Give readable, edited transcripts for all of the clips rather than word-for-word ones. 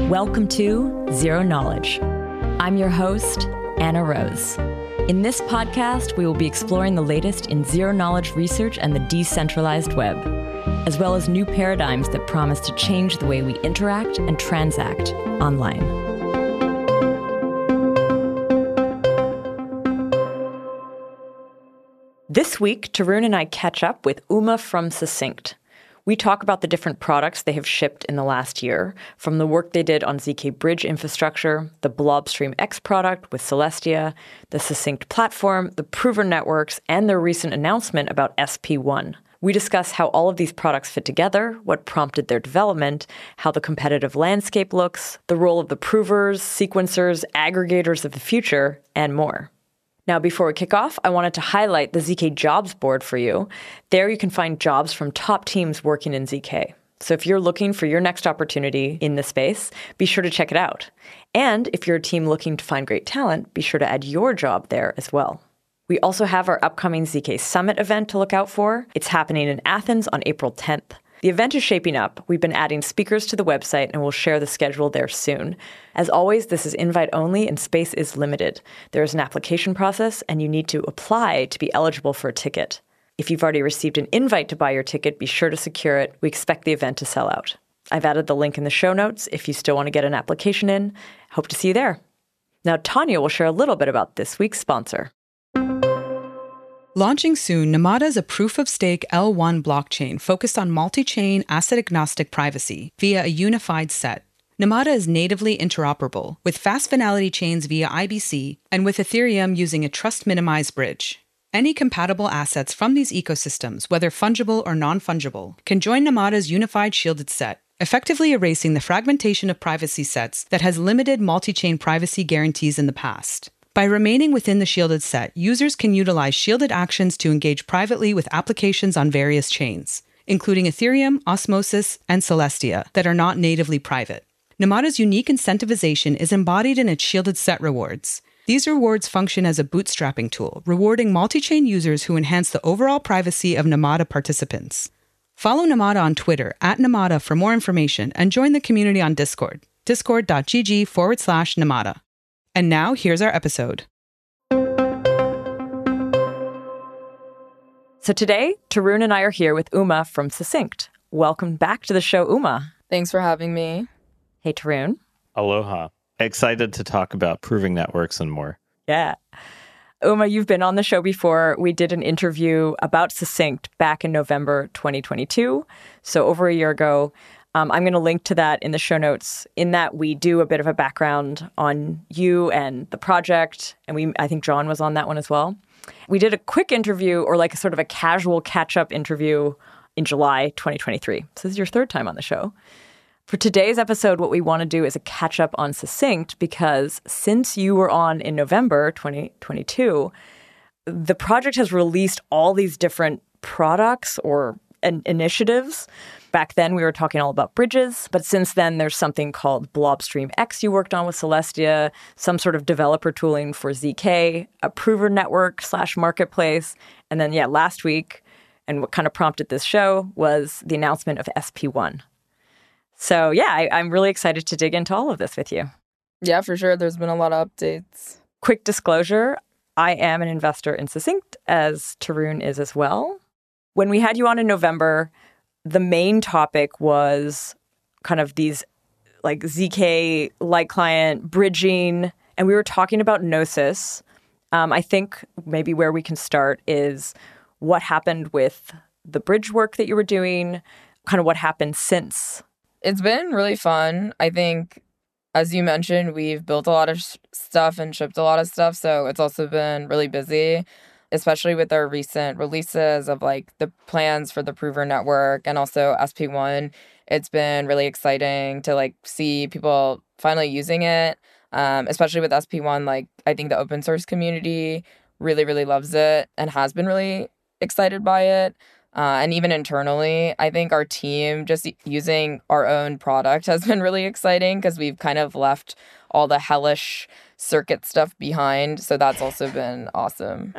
Welcome to Zero Knowledge. I'm your host, Anna Rose. In this podcast, we will be exploring the latest in zero-knowledge research and the decentralized web, as well as new paradigms that promise to change the way we interact and transact online. This week, Tarun and I catch up with Uma from Succinct. We talk about the different products they have shipped in the last year, from the work they did on ZK Bridge infrastructure, the Blobstream X product with Celestia, the Succinct platform, the Prover networks, and their recent announcement about SP1. We discuss how all of these products fit together, what prompted their development, how the competitive landscape looks, the role of the provers, sequencers, aggregators of the future, and more. Now, before we kick off, I wanted to highlight the ZK jobs board for you. There you can find jobs from top teams working in ZK. So if you're looking for your next opportunity in the space, be sure to check it out. And if you're a team looking to find great talent, be sure to add your job there as well. We also have our upcoming ZK Summit event to look out for. It's happening in Athens on April 10th. The event is shaping up. We've been adding speakers to the website, and we'll share the schedule there soon. As always, this is invite only and space is limited. There is an application process, and you need to apply to be eligible for a ticket. If you've already received an invite to buy your ticket, be sure to secure it. We expect the event to sell out. I've added the link in the show notes if you still want to get an application in. Hope to see you there. Now, Tanya will share a little bit about this week's sponsor. Launching soon, Namada is a proof-of-stake L1 blockchain focused on multi-chain asset-agnostic privacy via a unified set. Namada is natively interoperable with fast finality chains via IBC and with Ethereum using a trust-minimized bridge. Any compatible assets from these ecosystems, whether fungible or non-fungible, can join Namada's unified shielded set, effectively erasing the fragmentation of privacy sets that has limited multi-chain privacy guarantees in the past. By remaining within the shielded set, users can utilize shielded actions to engage privately with applications on various chains, including Ethereum, Osmosis, and Celestia, that are not natively private. Namada's unique incentivization is embodied in its shielded set rewards. These rewards function as a bootstrapping tool, rewarding multi-chain users who enhance the overall privacy of Namada participants. Follow Namada on Twitter @Namada for more information and join the community on Discord, discord.gg/Namada. And now, here's our episode. So today, Tarun and I are here with Uma from Succinct. Welcome back to the show, Uma. Thanks for having me. Hey, Tarun. Aloha. Excited to talk about proving networks and more. Yeah. Uma, you've been on the show before. We did an interview about Succinct back in November 2022, so over a year ago. I'm going to link to that in the show notes. In that, we do a bit of a background on you and the project, and I think John was on that one as well. We did a quick interview, or like a sort of a casual catch-up interview in July 2023. So this is your third time on the show. For today's episode, what we want to do is a catch-up on Succinct, because since you were on in November 2022, the project has released all these different products or initiatives. Back then, we were talking all about bridges, but since then, there's something called Blobstream X you worked on with Celestia, some sort of developer tooling for ZK, a prover network / marketplace, and then, last week, and what kind of prompted this show was the announcement of SP1. So, I'm really excited to dig into all of this with you. Yeah, for sure. There's been a lot of updates. Quick disclosure, I am an investor in Succinct, as Tarun is as well. When we had you on in November, the main topic was kind of these like ZK light client bridging, and we were talking about Gnosis. I think maybe where we can start is what happened with the bridge work that you were doing, kind of what happened since. It's been really fun. I think, as you mentioned, we've built a lot of stuff and shipped a lot of stuff, so it's also been really busy, especially with our recent releases of like the plans for the Prover network and also SP1. It's been really exciting to like see people finally using it, especially with SP1. Like, I think the open source community really, really loves it and has been really excited by it. And even internally, I think our team just using our own product has been really exciting because we've kind of left all the hellish circuit stuff behind. So that's also been awesome.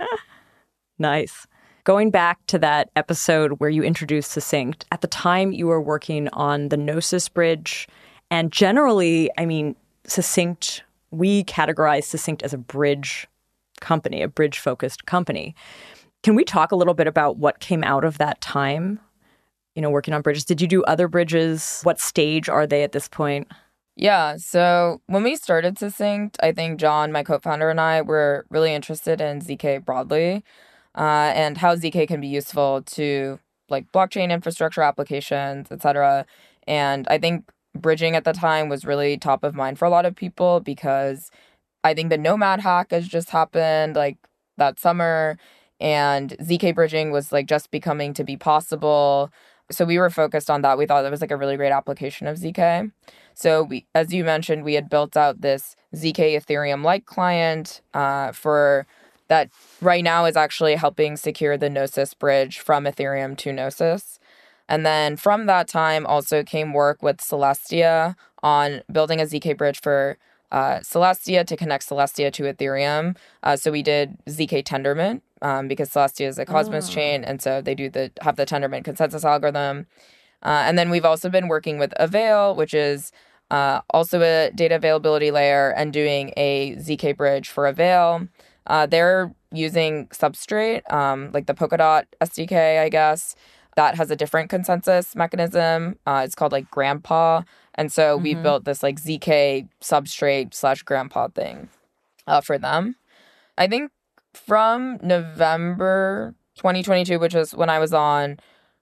Nice. Going back to that episode where you introduced Succinct, at the time you were working on the Gnosis bridge And generally, I mean, Succinct, we categorize Succinct as a bridge company, a bridge-focused company. Can we talk a little bit about what came out of that time, working on bridges? Did you do other bridges? What stage are they at this point? Yeah, so when we started Succinct, I think John, my co-founder, and I were really interested in ZK broadly and how ZK can be useful to like blockchain infrastructure applications, et cetera. And I think bridging at the time was really top of mind for a lot of people because I think the Nomad hack has just happened like that summer, and ZK bridging was like just becoming to be possible. So we were focused on that. We thought that was like a really great application of ZK. So we, as you mentioned, we had built out this ZK Ethereum-like client for that right now is actually helping secure the Gnosis bridge from Ethereum to Gnosis. And then from that time also came work with Celestia on building a ZK bridge for Celestia to connect Celestia to Ethereum. So we did ZK Tendermint because Celestia is a Cosmos chain, and so they have the Tendermint consensus algorithm. And then we've also been working with Avail, which is also a data availability layer, and doing a ZK bridge for Avail. They're using Substrate, like the Polkadot SDK, I guess. That has a different consensus mechanism. It's called like Grandpa. And so we built this like ZK Substrate / Grandpa thing for them. I think from November 2022, which is when I was on,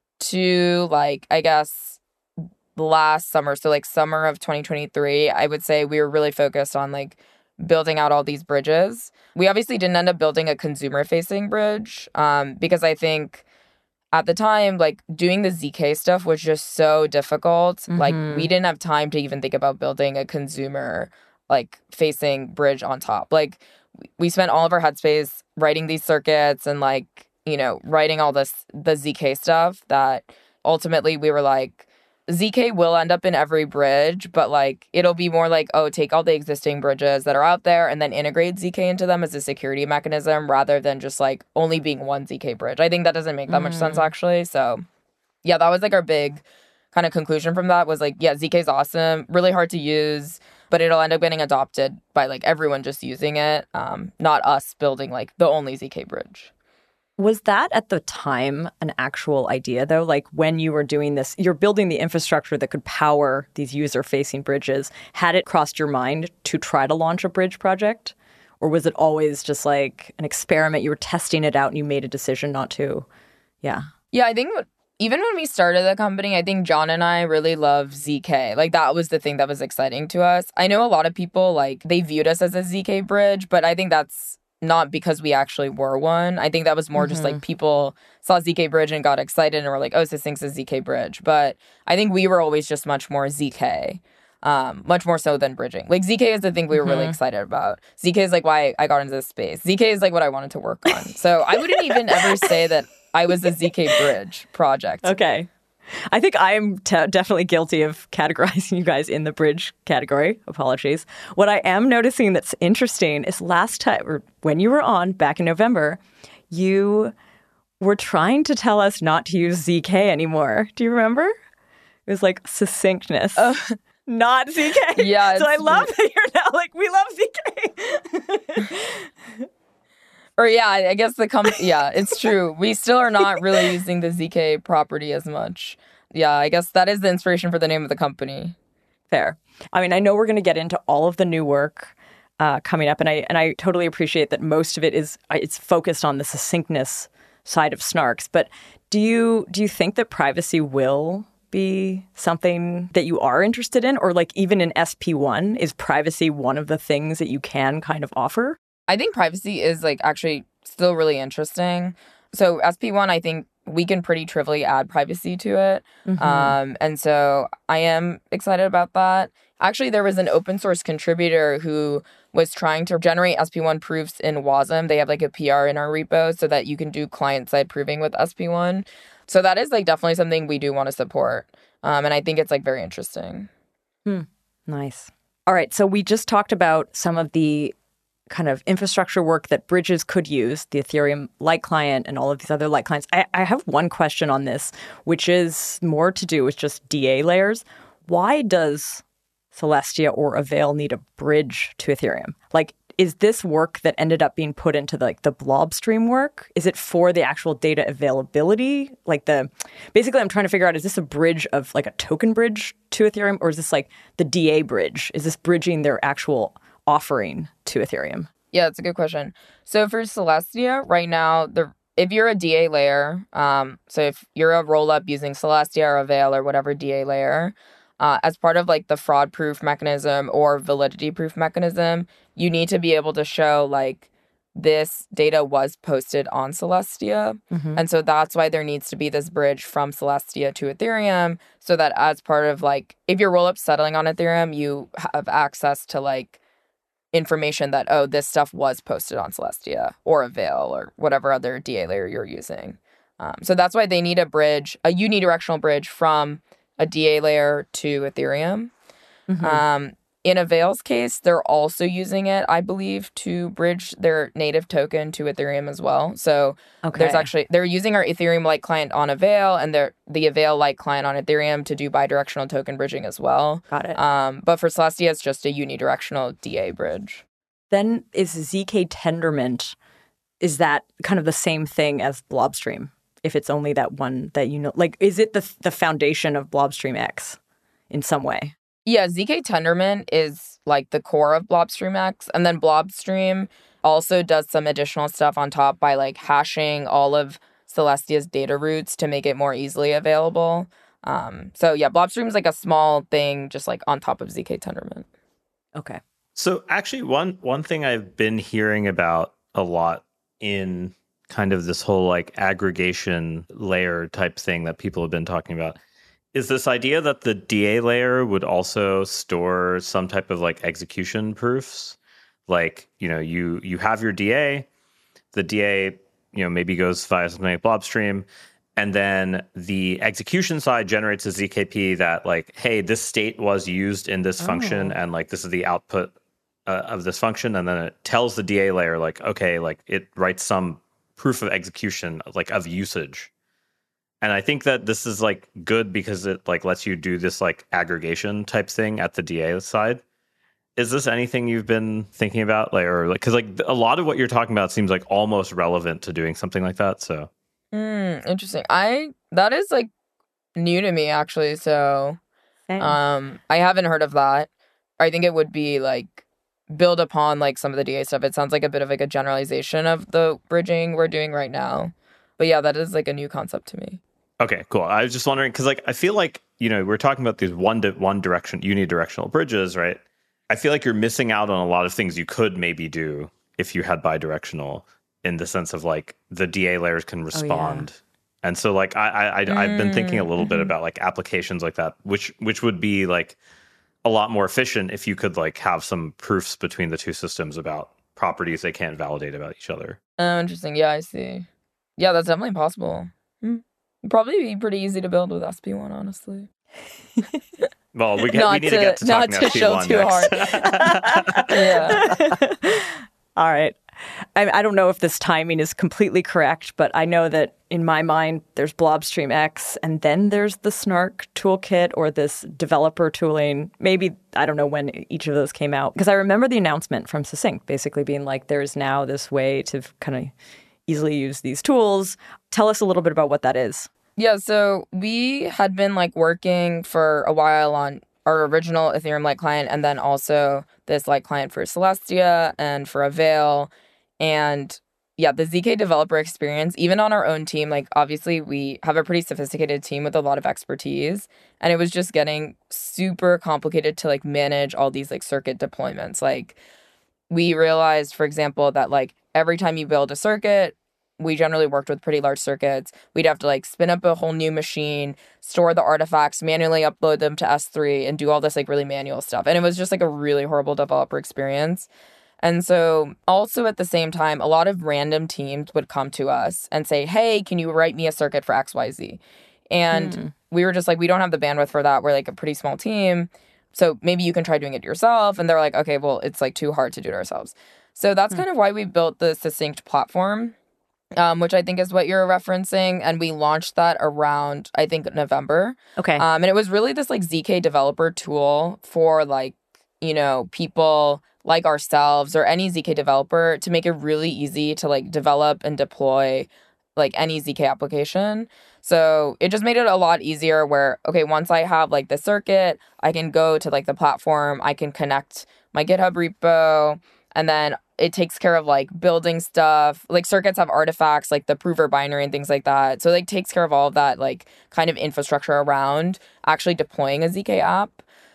to like, I guess, last summer, so like summer of 2023, I would say we were really focused on like building out all these bridges. We obviously didn't end up building a consumer-facing bridge because I think at the time, like doing the ZK stuff was just so difficult. Like we didn't have time to even think about building a consumer like facing bridge on top. Like we spent all of our headspace writing these circuits and like, writing all the ZK stuff that ultimately we were like, ZK will end up in every bridge, but like it'll be more like, take all the existing bridges that are out there and then integrate ZK into them as a security mechanism rather than just like only being one ZK bridge. I think that doesn't make that much sense actually. So yeah, that was like our big kind of conclusion from that was like, yeah, ZK is awesome, really hard to use, but it'll end up getting adopted by like everyone just using it, not us building like the only ZK bridge. Was that at the time an actual idea, though? Like when you were doing this, you're building the infrastructure that could power these user-facing bridges. Had it crossed your mind to try to launch a bridge project? Or was it always just like an experiment? You were testing it out and you made a decision not to? Yeah. Yeah, I think even when we started the company, I think John and I really loved ZK. Like that was the thing that was exciting to us. I know a lot of people, like they viewed us as a ZK bridge, but I think that's not because we actually were one. I think that was more just like people saw ZK Bridge and got excited and were like, Succinct's a ZK Bridge. But I think we were always just much more ZK, much more so than bridging. Like ZK is the thing we were really excited about. ZK is like why I got into this space. ZK is like what I wanted to work on. So I wouldn't even ever say that I was a ZK Bridge project. Okay. I think I'm definitely guilty of categorizing you guys in the bridge category. Apologies. What I am noticing that's interesting is last time, or when you were on back in November, you were trying to tell us not to use ZK anymore. Do you remember? It was like succinctness, not ZK. Yeah. So I love that you're now like, we love ZK. Or yeah, I guess yeah, it's true. We still are not really using the ZK property as much. Yeah, I guess that is the inspiration for the name of the company. Fair. I mean, I know we're going to get into all of the new work coming up, and I totally appreciate that most of it it's focused on the succinctness side of Snarks. But do you think that privacy will be something that you are interested in, or like even in SP1, is privacy one of the things that you can kind of offer? I think privacy is like actually still really interesting. So SP1, I think we can pretty trivially add privacy to it. And so I am excited about that. Actually, there was an open source contributor who was trying to generate SP1 proofs in WASM. They have like a PR in our repo so that you can do client-side proving with SP1. So that is like definitely something we do want to support. And I think it's like very interesting. Nice. All right. So we just talked about some of the kind of infrastructure work that bridges could use, the Ethereum light client and all of these other light clients. I have one question on this, which is more to do with just DA layers. Why does Celestia or Avail need a bridge to Ethereum? Like, is this work that ended up being put into the Blobstream work? Is it for the actual data availability? Basically, I'm trying to figure out, is this a bridge of like a token bridge to Ethereum, or is this like the DA bridge? Is this bridging their actual offering to Ethereum? Yeah, it's a good question. So for Celestia, right now, if you're a DA layer, so if you're a rollup using Celestia or Avail or whatever DA layer, as part of like the fraud proof mechanism or validity proof mechanism, you need to be able to show like this data was posted on Celestia. And so that's why there needs to be this bridge from Celestia to Ethereum, so that as part of like, if your rollup settling on Ethereum, you have access to like information that, oh, this stuff was posted on Celestia or Avail or whatever other DA layer you're using. So that's why they need a bridge, a unidirectional bridge from a DA layer to Ethereum. In Avail's case, they're also using it, I believe, to bridge their native token to Ethereum as well. So they're using our Ethereum-like client on Avail and the Avail-like client on Ethereum to do bidirectional token bridging as well. Got it. But for Celestia, it's just a unidirectional DA bridge. Then is ZK Tendermint, is that kind of the same thing as Blobstream? If it's only that one that you know, like, is it the foundation of Blobstream X in some way? Yeah, ZK Tendermint is like the core of Blobstream X. And then Blobstream also does some additional stuff on top by like hashing all of Celestia's data routes to make it more easily available. So yeah, Blobstream is like a small thing just like on top of ZK Tendermint. Okay. So actually one thing I've been hearing about a lot in kind of this whole like aggregation layer type thing that people have been talking about is this idea that the DA layer would also store some type of like execution proofs. Like, you have your DA, the DA, maybe goes via something like Blobstream, and then the execution side generates a ZKP that like, hey, this state was used in this function, and like this is the output of this function, and then it tells the DA layer like, okay, like it writes some proof of execution like of usage. And I think that this is like good because it like lets you do this like aggregation type thing at the DA side. Is this anything you've been thinking about, like, or like, because like a lot of what you're talking about seems like almost relevant to doing something like that? So, interesting. That is like new to me actually. So, I haven't heard of that. I think it would be like build upon like some of the DA stuff. It sounds like a bit of like a generalization of the bridging we're doing right now. But yeah, that is like a new concept to me. Okay, cool. I was just wondering because like I feel like we're talking about these one direction unidirectional bridges, right? I feel like you're missing out on a lot of things you could maybe do if you had bidirectional, in the sense of like the DA layers can respond. And so like I've been thinking a little bit about like applications like that, which would be like a lot more efficient if you could like have some proofs between the two systems about properties they can't validate about each other. Oh, interesting. Yeah, I see. Yeah, that's definitely possible. It'd probably be pretty easy to build with SP1, honestly. Well, we need to get to talking about SP1 next. Yeah. All right. I don't know if this timing is completely correct, but I know that in my mind, there's Blobstream X, and then there's the Snark toolkit or this developer tooling. Maybe, I don't know when each of those came out. Because I remember the announcement from Succinct basically being like, there's now this way to kind of easily use these tools. Tell us a little bit about what that is. Yeah, so we had been like working for a while on our original Ethereum-like client, and then also this like client for Celestia and for Avail. And yeah, the ZK developer experience, even on our own team, like obviously we have a pretty sophisticated team with a lot of expertise, and it was just getting super complicated to like manage all these like circuit deployments. Like we realized, for example, that like every time you build a circuit, we generally worked with pretty large circuits. We'd have to like spin up a whole new machine, store the artifacts, manually upload them to S3, and do all this like really manual stuff. And it was just like a really horrible developer experience. And so also at the same time, a lot of random teams would come to us and say, hey, can you write me a circuit for XYZ? And we were just like, we don't have the bandwidth for that. We're like a pretty small team. So maybe you can try doing it yourself. And they're like, okay, well, it's like too hard to do it ourselves. So that's kind of why we built the Succinct platform. which I think is what you're referencing. And we launched that around, I think, November. Okay. And it was really this like ZK developer tool for like, people like ourselves or any ZK developer to make it really easy to like develop and deploy like any ZK application. So it just made it a lot easier where, okay, once I have like the circuit, I can go to like the platform, I can connect my GitHub repo, and then it takes care of like building stuff. Like circuits have artifacts like the prover binary and things like that. So like takes care of all of that like kind of infrastructure around actually deploying a ZK app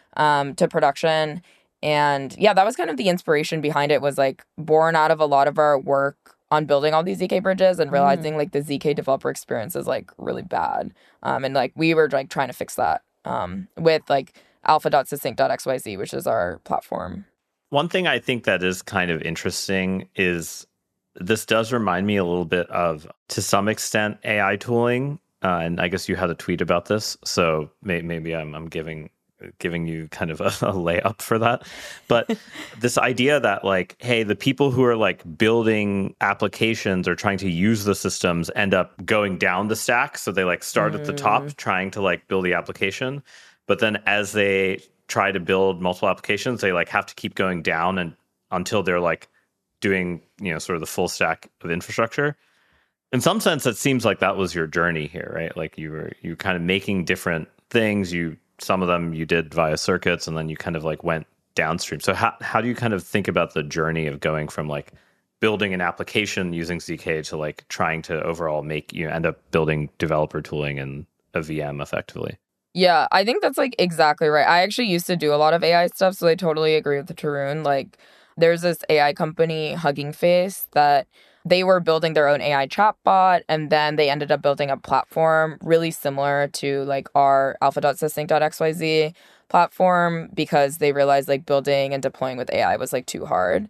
to production. And yeah, that was kind of the inspiration behind it, was like born out of a lot of our work on building all these ZK bridges and realizing like the ZK developer experience is like really bad. And like we were like trying to fix that with like alpha.succinct.xyz, which is our platform. One thing I think that is kind of interesting is this does remind me a little bit of, to some extent, AI tooling. And I guess you had a tweet about this, so maybe I'm giving you kind of a layup for that. But this idea that like, hey, the people who are like building applications or trying to use the systems end up going down the stack. So they like start at the top trying to like build the application. But then as they try to build multiple applications, they like have to keep going down and until they're like doing, sort of the full stack of infrastructure. In some sense, it seems like that was your journey here, right? Like you kind of making different things. Some of them you did via circuits, and then you kind of like went downstream. So how do you kind of think about the journey of going from like building an application using ZK to like trying to overall make you end up building developer tooling and a VM effectively? Yeah, I think that's like exactly right. I actually used to do a lot of AI stuff, so I totally agree with Tarun. Like there's this AI company, Hugging Face, that they were building their own AI chatbot, and then they ended up building a platform really similar to like our alpha.succinct.xyz platform, because they realized like building and deploying with AI was like too hard.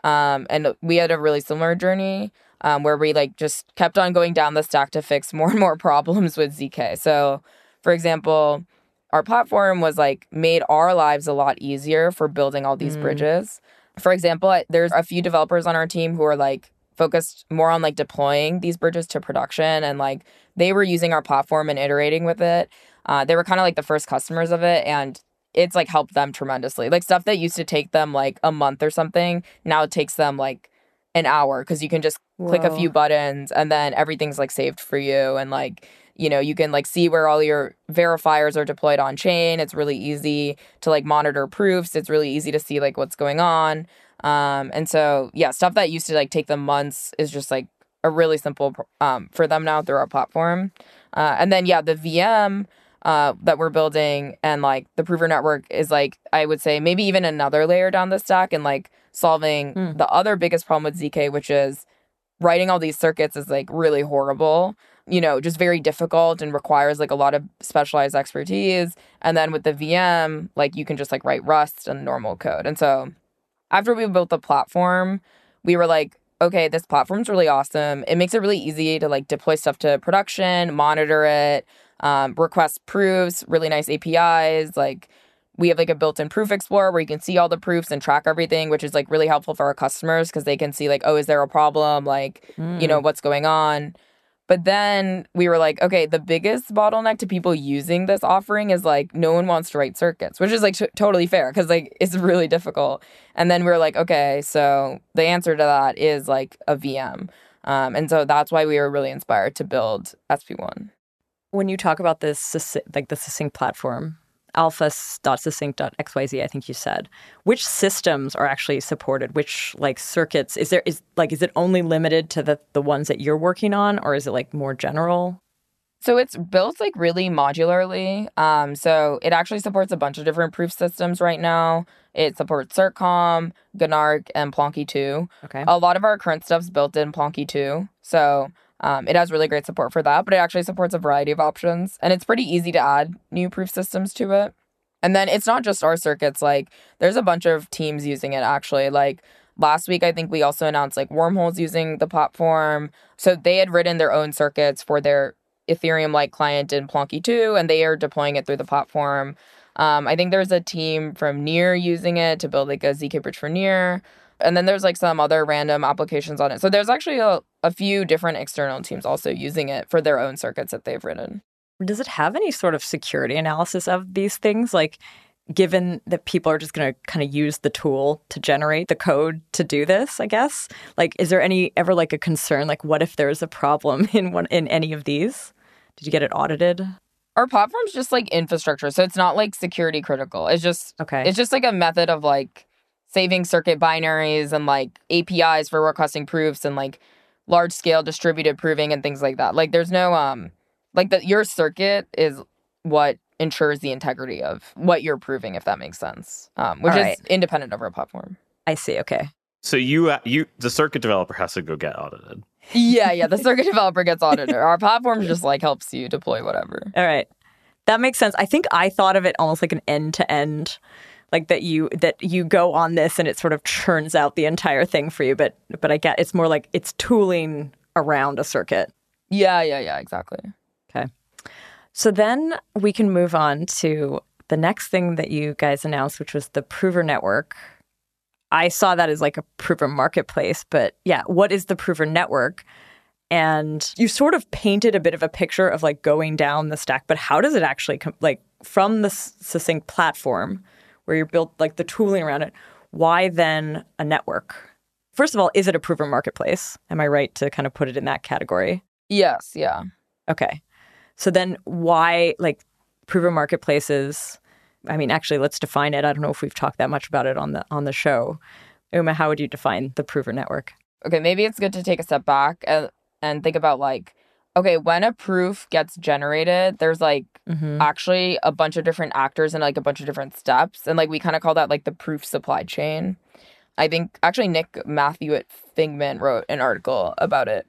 And we had a really similar journey where we like just kept on going down the stack to fix more and more problems with ZK. So for example, our platform was like made our lives a lot easier for building all these bridges. For example, there's a few developers on our team who are like focused more on like deploying these bridges to production, and like they were using our platform and iterating with it. They were kind of like the first customers of it, and it's like helped them tremendously. Like stuff that used to take them like a month or something, now it takes them like an hour, because you can just click a few buttons and then everything's like saved for you, and like you can like see where all your verifiers are deployed on chain. It's really easy to like monitor proofs. It's really easy to see like what's going on. And so, yeah, stuff that used to like take them months is just like a really simple for them now through our platform. And then, yeah, the VM that we're building and like the prover network is like, I would say maybe even another layer down the stack, and like solving the other biggest problem with ZK, which is writing all these circuits is like really horrible. Just very difficult and requires like a lot of specialized expertise. And then with the VM, like you can just like write Rust and normal code. And so after we built the platform, we were like, okay, this platform's really awesome. It makes it really easy to like deploy stuff to production, monitor it, request proofs, really nice APIs. Like we have like a built-in proof explorer where you can see all the proofs and track everything, which is like really helpful for our customers because they can see like, oh, is there a problem? Like, what's going on? But then we were like, okay, the biggest bottleneck to people using this offering is like no one wants to write circuits, which is like totally fair because like it's really difficult. And then we were like, okay, so the answer to that is like a VM. And so that's why we were really inspired to build SP1. When you talk about this, like the Succinct platform, alpha.succinct.xyz, I think you said, which systems are actually supported? Which like circuits is it only limited to the ones that you're working on, or is it like more general? So it's built like really modularly. So it actually supports a bunch of different proof systems right now. It supports CertCom, Gnark, and Plonky 2. Okay. A lot of our current stuff's built in Plonky 2. So it has really great support for that, but it actually supports a variety of options. And it's pretty easy to add new proof systems to it. And then it's not just our circuits. Like there's a bunch of teams using it actually. Like last week, I think we also announced like Wormholes using the platform. So they had written their own circuits for their Ethereum-like client in Plonky 2, and they are deploying it through the platform. I think there's a team from Near using it to build like a ZK bridge for Near. And then there's like some other random applications on it. So there's actually a few different external teams also using it for their own circuits that they've written. Does it have any sort of security analysis of these things? Like, given that people are just going to kind of use the tool to generate the code to do this, I guess? Like, is there ever like a concern? Like, what if there's a problem in any of these? Did you get it audited? Our platform's just like infrastructure, so it's not like security critical. It's just like a method of like saving circuit binaries and like APIs for requesting proofs and like large scale distributed proving and things like that. Like there's no your circuit is what ensures the integrity of what you're proving, if that makes sense, which is independent of our platform. I see. Okay. So the circuit developer has to go get audited. Yeah. The circuit developer gets audited. Our platform just like helps you deploy whatever. All right. That makes sense. I think I thought of it almost like an end-to-end, like that you go on this and it sort of churns out the entire thing for you. But I get it's more like it's tooling around a circuit. Yeah, exactly. Okay. So then we can move on to the next thing that you guys announced, which was the Prover Network. I saw that as like a Prover marketplace, but yeah, what is the Prover Network? And you sort of painted a bit of a picture of like going down the stack, but how does it actually come, like from the Succinct platform where you built like the tooling around it, why then a network? First of all, is it a Prover marketplace? Am I right to kind of put it in that category? Yes, yeah. Okay. So then why like Prover marketplaces? I mean, actually, let's define it. I don't know if we've talked that much about it on the show. Uma, how would you define the Prover Network? Okay, maybe it's good to take a step back and think about like, okay, when a proof gets generated, there's like actually a bunch of different actors and like a bunch of different steps. And like we kind of call that like the proof supply chain. I think actually Nick Matthew at Figment wrote an article about it.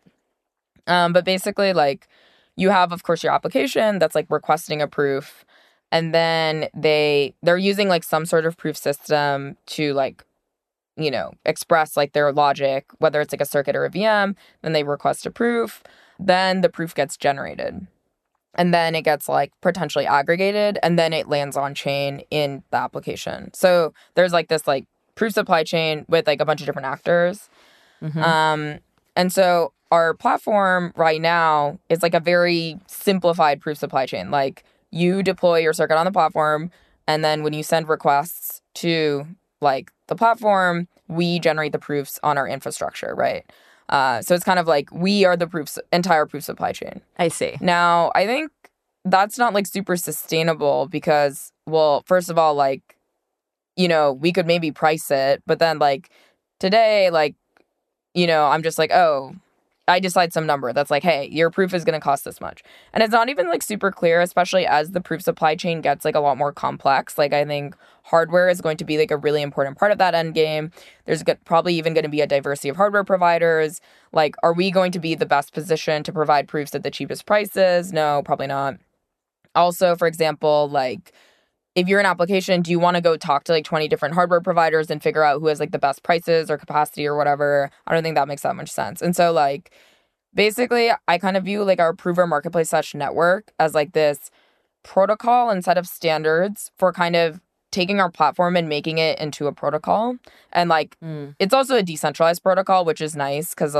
But basically like you have, of course, your application that's like requesting a proof. And then they're using like some sort of proof system to like, you know, express like their logic, whether it's like a circuit or a VM. Then they request a proof. Then the proof gets generated. And then it gets like potentially aggregated. And then it lands on chain in the application. So there's like this like proof supply chain with like a bunch of different actors. And so our platform right now is like a very simplified proof supply chain. Like you deploy your circuit on the platform, and then when you send requests to like the platform, we generate the proofs on our infrastructure, right? So it's kind of like we are the entire proof supply chain. I see. Now, I think that's not like super sustainable because, well, first of all, like, you know, we could maybe price it, but then like today, like, you know, I'm just like, oh, I decide some number that's like, hey, your proof is going to cost this much. And it's not even like super clear, especially as the proof supply chain gets like a lot more complex. Like I think hardware is going to be like a really important part of that end game. There's probably even going to be a diversity of hardware providers. Like, are we going to be the best position to provide proofs at the cheapest prices? No, probably not. Also, for example, like if you're an application, do you want to go talk to like 20 different hardware providers and figure out who has like the best prices or capacity or whatever? I don't think that makes that much sense. And so like, basically, I kind of view like our Prover marketplace / network as like this protocol and set of standards for kind of taking our platform and making it into a protocol. And like, it's also a decentralized protocol, which is nice because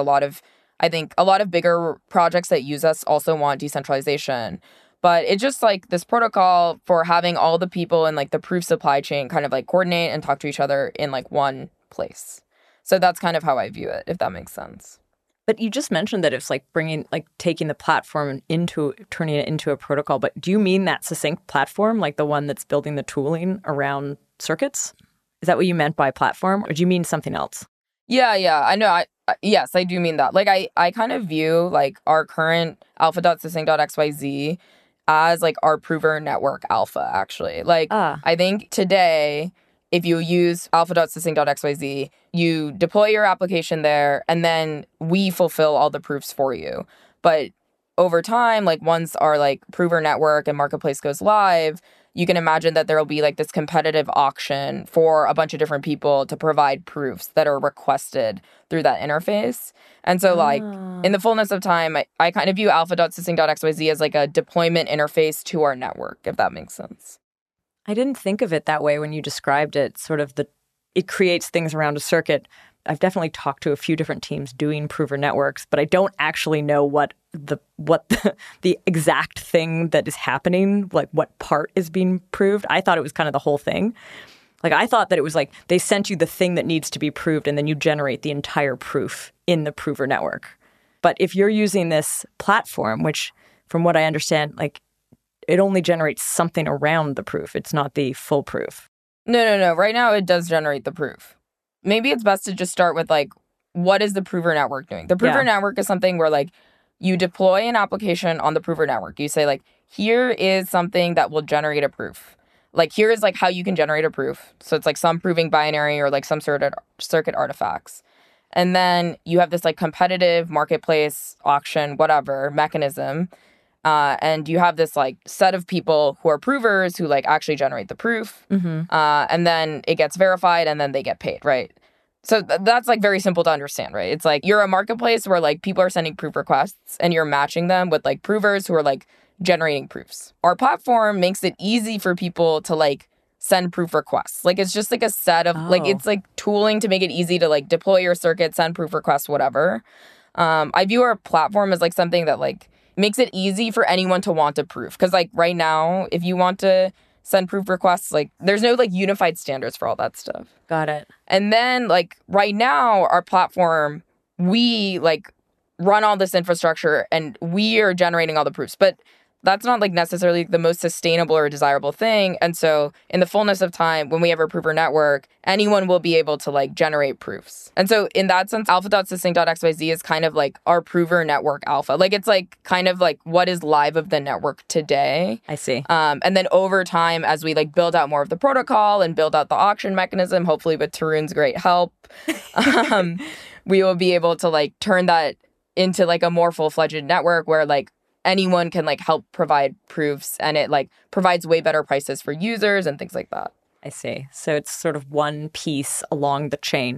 I think a lot of bigger projects that use us also want decentralization. But it's just like this protocol for having all the people in like the proof supply chain kind of like coordinate and talk to each other in like one place. So that's kind of how I view it, if that makes sense. But you just mentioned that it's like taking the platform turning it into a protocol. But do you mean that Succinct platform, like the one that's building the tooling around circuits? Is that what you meant by platform? Or do you mean something else? Yeah. I know. Yes, I do mean that. Like I kind of view like our current alpha.succinct.xyz as like our Prover network alpha, actually. Like I think today, if you use alpha.succinct.xyz, you deploy your application there, and then we fulfill all the proofs for you. But over time, like once our like Prover network and marketplace goes live, you can imagine that there will be like this competitive auction for a bunch of different people to provide proofs that are requested through that interface. And so like in the fullness of time, I kind of view alpha.succinct.xyz as like a deployment interface to our network, if that makes sense. I didn't think of it that way when you described it. Sort of it creates things around a circuit, I've definitely talked to a few different teams doing prover networks, but I don't actually know what the exact thing that is happening, like what part is being proved. I thought it was kind of the whole thing. Like I thought that it was like they sent you the thing that needs to be proved and then you generate the entire proof in the prover network. But if you're using this platform, which from what I understand, like it only generates something around the proof. It's not the full proof. No. Right now it does generate the proof. Maybe it's best to just start with like, what is the prover network doing? The prover network is something where like you deploy an application on the prover network. You say like, here is something that will generate a proof. Like here is like how you can generate a proof. So it's like some proving binary or like some circuit artifacts. And then you have this like competitive marketplace auction, whatever mechanism. And you have this like set of people who are provers who like actually generate the proof. And then it gets verified and then they get paid, right? So that's like very simple to understand, right? It's like you're a marketplace where like people are sending proof requests and you're matching them with like provers who are like generating proofs. Our platform makes it easy for people to like send proof requests. Like it's just like a set of like, it's like tooling to make it easy to like deploy your circuit, send proof requests, whatever. I view our platform as like something that like makes it easy for anyone to want a proof. Because like right now, if you want to send proof requests, like there's no like unified standards for all that stuff. Got it. And then like right now, our platform, we like run all this infrastructure and we are generating all the proofs. But that's not like necessarily the most sustainable or desirable thing. And so in the fullness of time, when we have a prover network, anyone will be able to like generate proofs. And so in that sense, alpha.succinct.xyz is kind of like our prover network alpha. Like it's like kind of like what is live of the network today. I see. And then over time, as we like build out more of the protocol and build out the auction mechanism, hopefully with Tarun's great help, we will be able to like turn that into like a more full-fledged network where like anyone can like help provide proofs and it like provides way better prices for users and things like that. I see. So it's sort of one piece along the chain.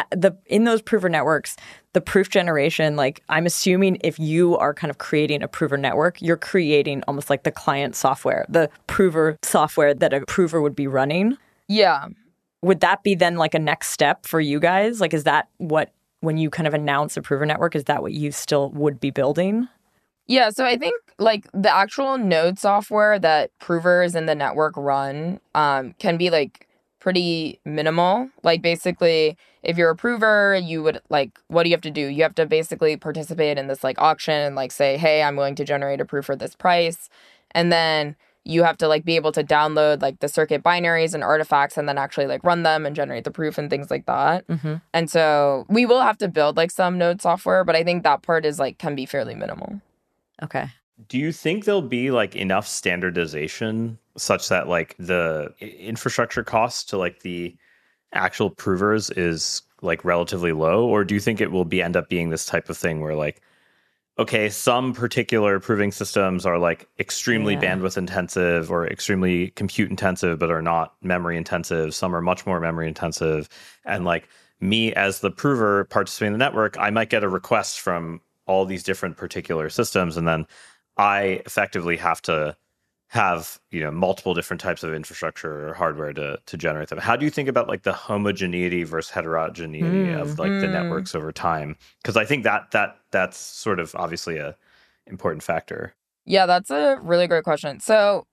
In those prover networks, the proof generation, like I'm assuming if you are kind of creating a prover network, you're creating almost like the client software, the prover software that a prover would be running. Yeah. Would that be then like a next step for you guys? Like, is that what, when you kind of announce a prover network, is that what you still would be building? Yeah, so I think like the actual node software that provers in the network run can be like pretty minimal. Like basically, if you're a prover, you would like, what do you have to do? You have to basically participate in this like auction and like say, hey, I'm willing to generate a proof for this price. And then you have to like be able to download like the circuit binaries and artifacts and then actually like run them and generate the proof and things like that. And so we will have to build like some node software, but I think that part is like can be fairly minimal. Okay. Do you think there'll be like enough standardization such that like the infrastructure cost to like the actual provers is like relatively low? Or do you think it will end up being this type of thing where like, okay, some particular proving systems are like extremely bandwidth intensive or extremely compute intensive, but are not memory intensive. Some are much more memory intensive. And like me as the prover participating in the network, I might get a request from all these different particular systems, and then I effectively have to have, you know, multiple different types of infrastructure or hardware to generate them. How do you think about like the homogeneity versus heterogeneity of like the networks over time? Because I think that's sort of obviously a important factor. Yeah, that's a really great question. So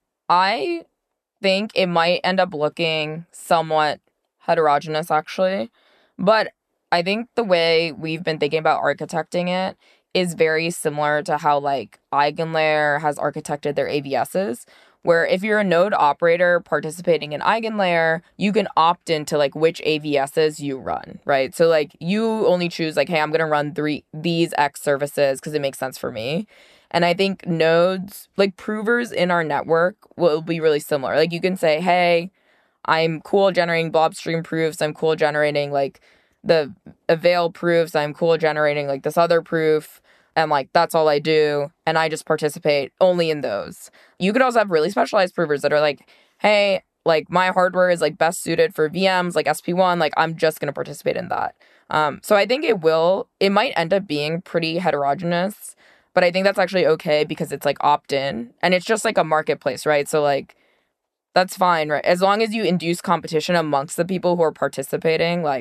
I think it might end up looking somewhat heterogeneous actually, but I think the way we've been thinking about architecting it is very similar to how like EigenLayer has architected their AVSs, where if you're a node operator participating in EigenLayer, you can opt into like which AVSs you run, right? So like you only choose like, hey, I'm going to run these X services because it makes sense for me. And I think nodes, like provers in our network will be really similar. Like you can say, hey, I'm cool generating Blobstream proofs. I'm cool generating like the Avail proofs. I'm cool generating like this other proof. And like, that's all I do. And I just participate only in those. You could also have really specialized provers that are like, hey, like my hardware is like best suited for VMs like SP1. Like I'm just going to participate in that. So I think it might end up being pretty heterogeneous, but I think that's actually okay because it's like opt-in and it's just like a marketplace, right? So like, that's fine, right? As long as you induce competition amongst the people who are participating, like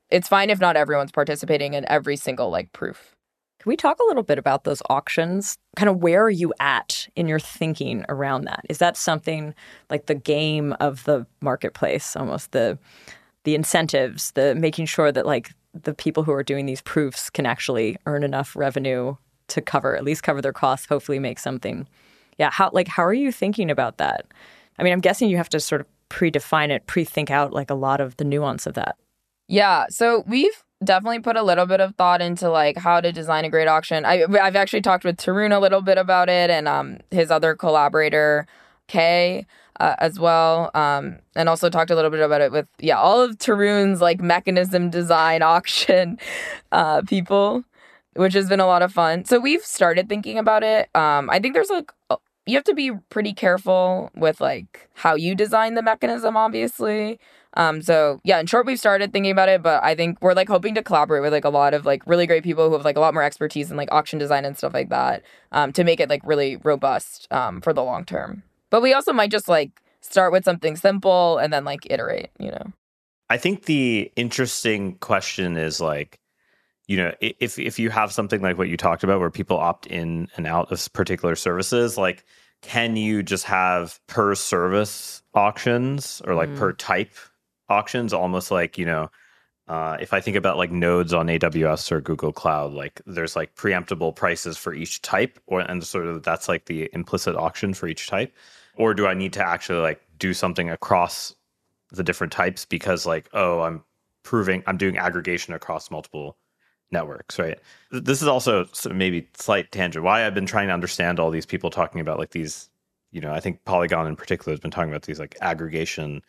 it's fine if not everyone's participating in every single like proof. Can we talk a little bit about those auctions? Kind of where are you at in your thinking around that? Is that something like the game of the marketplace, almost the incentives, the making sure that like the people who are doing these proofs can actually earn enough revenue to at least cover their costs, hopefully make something. Yeah, how are you thinking about that? I mean, I'm guessing you have to sort of predefine it, pre-think out like a lot of the nuance of that. Yeah, so we've definitely put a little bit of thought into like how to design a great auction. I've actually talked with Tarun a little bit about it, and his other collaborator, Kay, as well, and also talked a little bit about it with all of Tarun's like mechanism design auction people, which has been a lot of fun. So we've started thinking about it. I think there's like you have to be pretty careful with like how you design the mechanism, obviously. So in short, we've started thinking about it, but I think we're like hoping to collaborate with like a lot of like really great people who have like a lot more expertise in like auction design and stuff like that, to make it like really robust, for the long term. But we also might just like start with something simple and then like iterate, you know? I think the interesting question is like, you know, if you have something like what you talked about where people opt in and out of particular services, like, can you just have per service auctions or like per type auctions? Almost like, you know, if I think about like nodes on AWS or Google Cloud, like there's like preemptible prices for each type, and sort of that's like the implicit auction for each type. Or do I need to actually like do something across the different types because like, oh, I'm doing aggregation across multiple networks, right? This is also maybe slight tangent. Why I've been trying to understand all these people talking about like these, you know, I think Polygon in particular has been talking about these like aggregation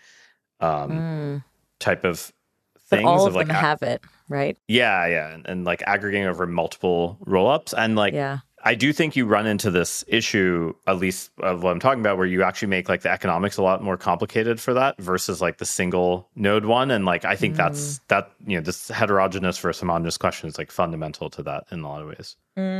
type of things. But all of like, them have it, right? Yeah. And like aggregating over multiple rollups. And like, I do think you run into this issue, at least of what I'm talking about, where you actually make like the economics a lot more complicated for that versus like the single node one. And like, I think that's, you know, this heterogeneous versus homogeneous question is like fundamental to that in a lot of ways.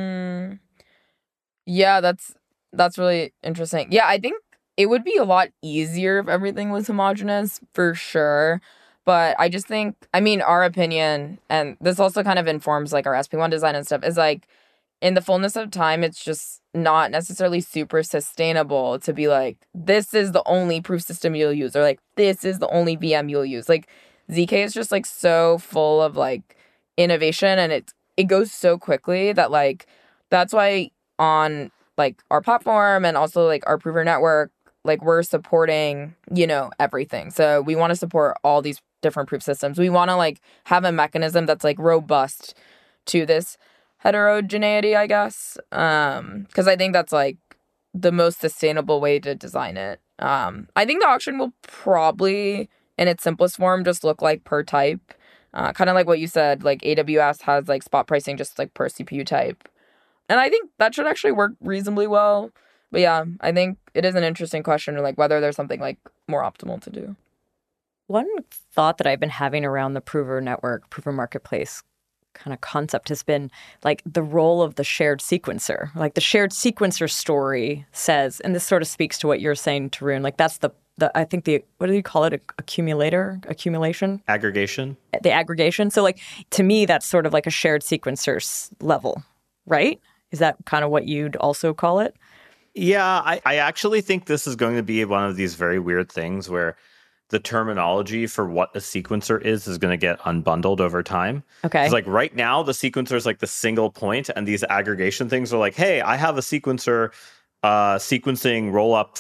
Yeah, that's really interesting. Yeah, I think it would be a lot easier if everything was homogeneous, for sure. But I just think, I mean, our opinion, and this also kind of informs like our SP1 design and stuff, is like, in the fullness of time, it's just not necessarily super sustainable to be like, this is the only proof system you'll use, or like, this is the only VM you'll use. Like, ZK is just like so full of like innovation, and it goes so quickly that like, that's why on like our platform and also like our prover network, like we're supporting, you know, everything. So we want to support all these different proof systems. We want to like have a mechanism that's like robust to this heterogeneity, I guess, because I think that's like the most sustainable way to design it. I think the auction will probably, in its simplest form, just look like per type, kind of like what you said. Like AWS has like spot pricing just like per CPU type, and I think that should actually work reasonably well. But yeah, I think it is an interesting question, like whether there's something like more optimal to do. One thought that I've been having around the prover network, prover marketplace kind of concept has been like the role of the shared sequencer. Like the shared sequencer story says, and this sort of speaks to what you're saying, Tarun, like that's the I think what do you call it? Accumulation? Aggregation. The aggregation. So like, to me, that's sort of like a shared sequencer's level, right? Is that kind of what you'd also call it? Yeah, I actually think this is going to be one of these very weird things where the terminology for what a sequencer is going to get unbundled over time. Okay. It's like right now, the sequencer is like the single point, and these aggregation things are like, hey, I have a sequencer sequencing rollup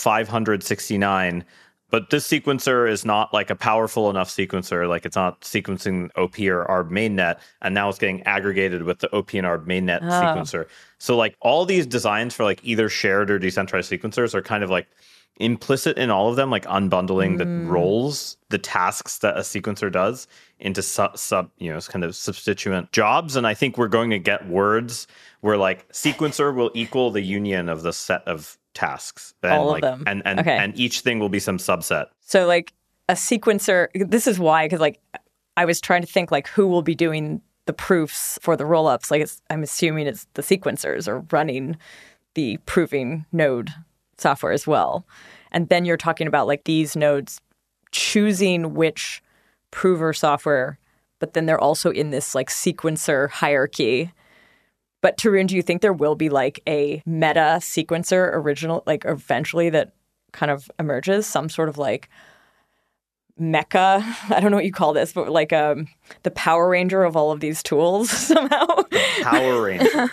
569, but this sequencer is not like a powerful enough sequencer. Like it's not sequencing OP or ARB mainnet, and now it's getting aggregated with the OP and ARB mainnet sequencer. So like all these designs for like either shared or decentralized sequencers are kind of like implicit in all of them, like unbundling the roles, the tasks that a sequencer does into kind of substituent jobs. And I think we're going to get words where like sequencer will equal the union of the set of tasks. And all like, of them. And each thing will be some subset. So like a sequencer, this is why, because like I was trying to think like who will be doing the proofs for the rollups. Like I'm assuming it's the sequencers are running the proving node software as well. And then you're talking about like these nodes choosing which prover software but then they're also in this like sequencer hierarchy. But Tarun, do you think there will be like a meta sequencer original, like eventually that kind of emerges? Some sort of like mecha, I don't know what you call this, but like the Power Ranger of all of these tools somehow. Power Ranger.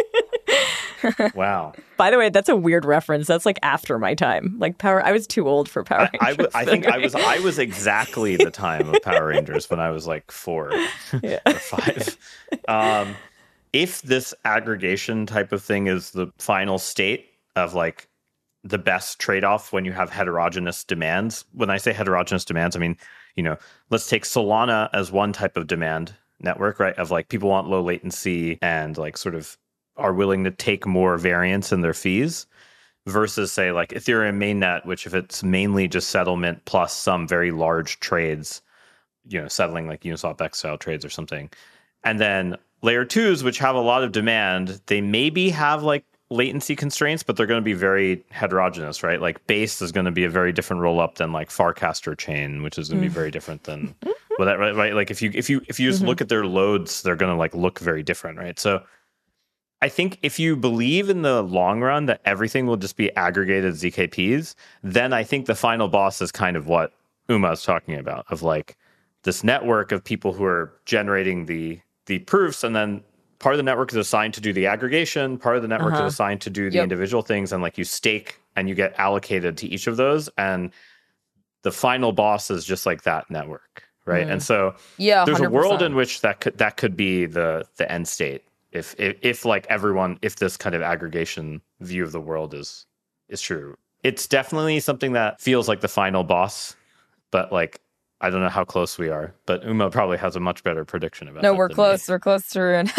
Wow. By the way, that's a weird reference. That's like after my time. Like I was too old for Power Rangers. I think I was exactly the time of Power Rangers when I was like 4 or 5. If this aggregation type of thing is the final state of like the best trade-off when you have heterogeneous demands. When I say heterogeneous demands, I mean, let's take Solana as one type of demand network, right? Of like people want low latency and like sort of are willing to take more variance in their fees versus say like Ethereum mainnet, which if it's mainly just settlement plus some very large trades, settling like Uniswap X style trades or something. And then layer 2s, which have a lot of demand, they maybe have like latency constraints, but they're going to be very heterogeneous, right? Like Base is going to be a very different roll up than like Farcaster chain, which is going to be very different than that, right? Like if you just look at their loads, they're going to like look very different, right? So I think if you believe in the long run that everything will just be aggregated ZKPs, then I think the final boss is kind of what Uma is talking about, of like this network of people who are generating the proofs, and then part of the network is assigned to do the aggregation, part of the network is assigned to do the individual things, and like you stake and you get allocated to each of those, and the final boss is just like that network, right? And so there's 100%. A world in which that could be the end state. If like everyone, if this kind of aggregation view of the world is true. It's definitely something that feels like the final boss, but like I don't know how close we are, but Uma probably has a much better prediction about it. No, we're close. We're close to ruin.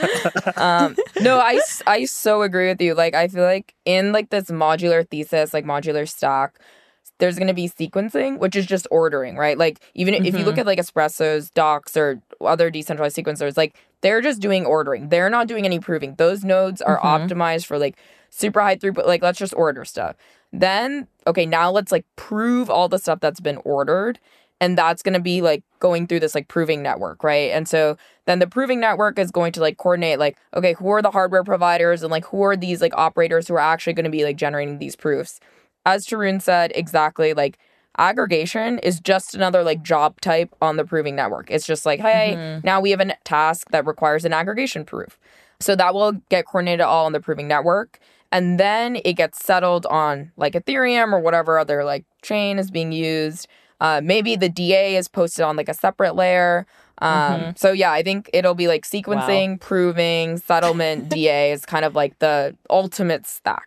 No, I so agree with you. Like, I feel like in like this modular thesis, like modular stack, there's going to be sequencing, which is just ordering, right? Like, even if you look at like Espresso's docs or other decentralized sequencers, like they're just doing ordering. They're not doing any proving. Those nodes are optimized for like super high throughput. Like, let's just order stuff. Then, okay, now let's like prove all the stuff that's been ordered. And that's going to be like going through this like proving network, right? And so then the proving network is going to like coordinate like, okay, who are the hardware providers and like who are these like operators who are actually going to be like generating these proofs? As Tarun said, exactly, like aggregation is just another like job type on the proving network. It's just like, hey, now we have a task that requires an aggregation proof. So that will get coordinated all on the proving network. And then it gets settled on like Ethereum or whatever other like chain is being used. Maybe the DA is posted on like a separate layer. So yeah, I think it'll be like sequencing, proving, settlement, DA is kind of like the ultimate stack.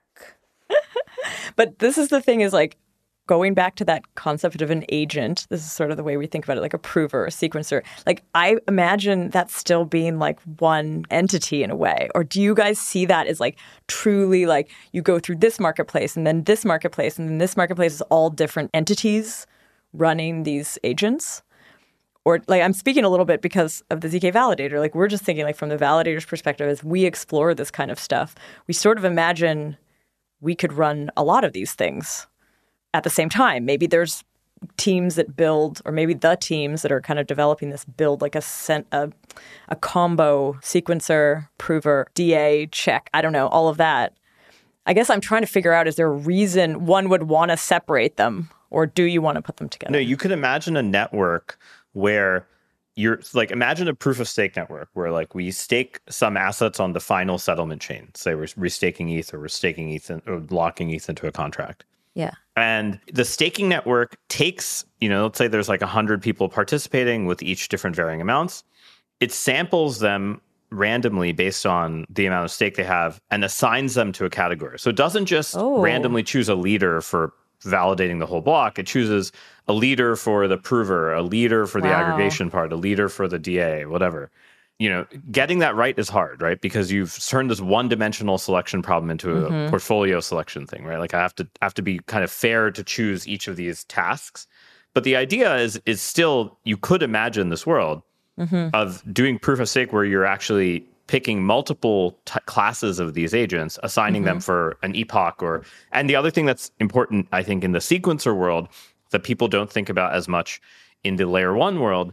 But this is the thing, is like going back to that concept of an agent. This is sort of the way we think about it, like a prover, a sequencer. Like I imagine that still being like one entity in a way. Or do you guys see that as like truly like you go through this marketplace and then this marketplace and then this marketplace is all different entities running these agents? Or like I'm speaking a little bit because of the ZK validator. Like we're just thinking like from the validator's perspective, as we explore this kind of stuff, we sort of imagine we could run a lot of these things at the same time. Maybe there's teams that build, or maybe the teams that are kind of developing this build like a combo sequencer, prover, DA, check. I don't know, all of that. I guess I'm trying to figure out, is there a reason one would want to separate them? Or do you want to put them together? No, you could imagine a network where you're like, imagine a proof of stake network where like we stake some assets on the final settlement chain. Say we're restaking ETH, or we're staking ETH or locking ETH into a contract. Yeah. And the staking network takes, let's say there's like 100 people participating with each different varying amounts. It samples them randomly based on the amount of stake they have and assigns them to a category. So it doesn't just randomly choose a leader for validating the whole block. It chooses a leader for the prover, a leader for the aggregation part, a leader for the DA, whatever. Getting that right is hard, right? Because you've turned this one-dimensional selection problem into a portfolio selection thing, right? Like I have to be kind of fair to choose each of these tasks. But the idea is still, you could imagine this world of doing proof of stake where you're actually picking multiple classes of these agents, assigning them for an epoch and the other thing that's important, I think, in the sequencer world that people don't think about as much in the layer one world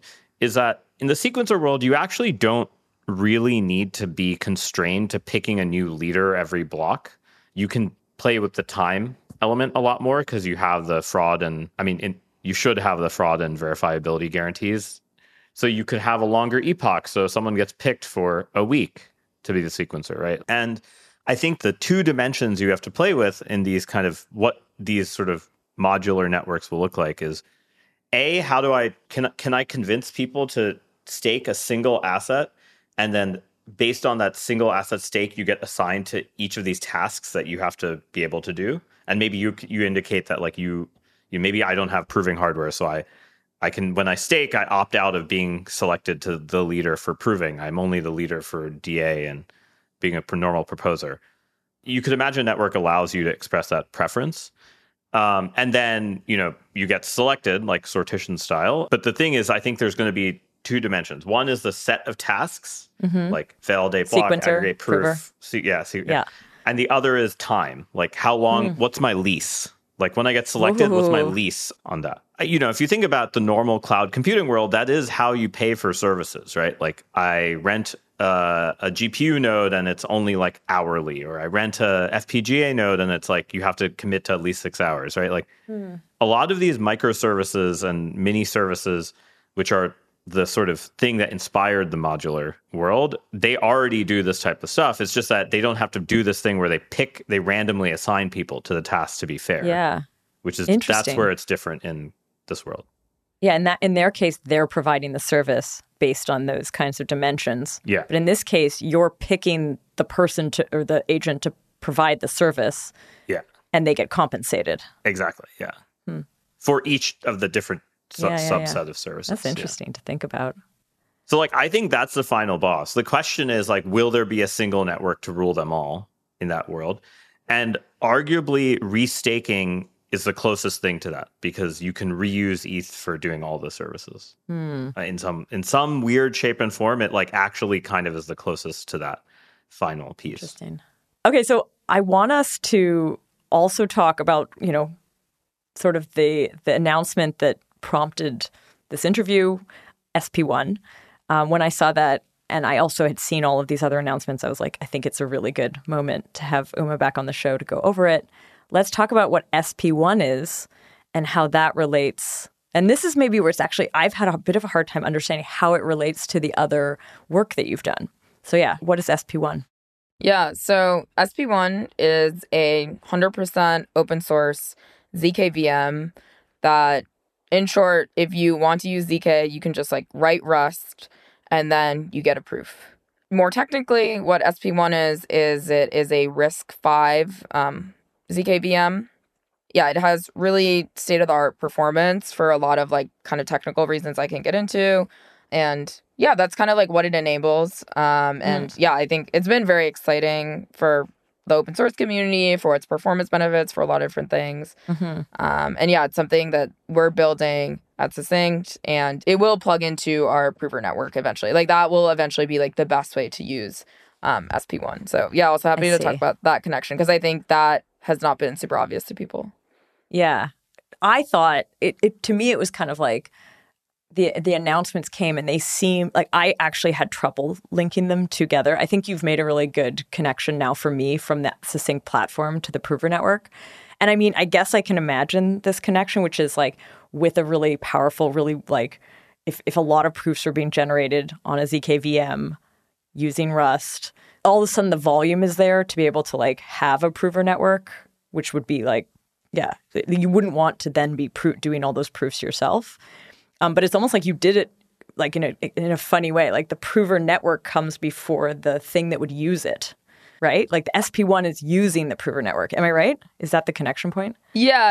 is that in the sequencer world, you actually don't really need to be constrained to picking a new leader every block. You can play with the time element a lot more because you have the fraud and, you should have the fraud and verifiability guarantees. So you could have a longer epoch. So someone gets picked for a week to be the sequencer, right? And I think the two dimensions you have to play with in these kind of what these sort of modular networks will look like is how do can I convince people to stake a single asset, and then based on that single asset stake, you get assigned to each of these tasks that you have to be able to do. And maybe you indicate that like you maybe I don't have proving hardware, so I can, when I stake, I opt out of being selected to the leader for proving. I'm only the leader for DA and being a normal proposer. You could imagine a network allows you to express that preference. And then, you get selected like sortition style. But the thing is, I think there's going to be two dimensions. One is the set of tasks, like validate, block, Sequencer, aggregate, proof. Yeah. And the other is time. Like how long, what's my lease? Like when I get selected, what's my lease on that? If you think about the normal cloud computing world, that is how you pay for services, right? Like I rent a GPU node and it's only like hourly, or I rent a FPGA node and it's like you have to commit to at least 6 hours, right? Like a lot of these microservices and mini services, which are the sort of thing that inspired the modular world, they already do this type of stuff. It's just that they don't have to do this thing where they randomly assign people to the task to be fair. Yeah. Which is, that's where it's different in this world. Yeah, and that in their case, they're providing the service based on those kinds of dimensions. Yeah. But in this case, you're picking the person or the agent to provide the service. Yeah. And they get compensated. Exactly. Yeah. For each of the different subset of services. That's interesting to think about. So I think that's the final boss. The question is will there be a single network to rule them all in that world? And arguably restaking is the closest thing to that, because you can reuse ETH for doing all the services. In some weird shape and form, it actually kind of is the closest to that final piece. Interesting. Okay, so I want us to also talk about, sort of the announcement that prompted this interview, SP1. When I saw that, and I also had seen all of these other announcements, I was like, I think it's a really good moment to have Uma back on the show to go over it. Let's talk about what SP1 is and how that relates. And this is maybe where it's actually, I've had a bit of a hard time understanding how it relates to the other work that you've done. So yeah, what is SP1? Yeah, so SP1 is a 100% open source ZK VM that, in short, if you want to use ZK, you can just write Rust and then you get a proof. More technically, what SP1 is it is a RISC-V ZK VM. Yeah, it has really state-of-the-art performance for a lot of kind of technical reasons I can get into. And yeah, that's kind of what it enables. And yeah, I think it's been very exciting for the open source community, for its performance benefits, for a lot of different things. And yeah, it's something that we're building at Succinct, and it will plug into our prover network eventually. That will eventually be the best way to use SP1. So yeah, I was happy to talk about that connection, because I think that has not been super obvious to people. Yeah. I thought it to me, it was kind of the announcements came and they seem I actually had trouble linking them together. I think you've made a really good connection now for me from that Succinct platform to the prover network. And I guess I can imagine this connection, which is with a really powerful, really if a lot of proofs are being generated on a ZK VM using Rust, all of a sudden the volume is there to be able to have a prover network, which would be yeah, you wouldn't want to then be doing all those proofs yourself. But it's almost like you did it in a funny way. The prover network comes before the thing that would use it, right? The SP1 is using the prover network. Am I right? Is that the connection point? Yeah.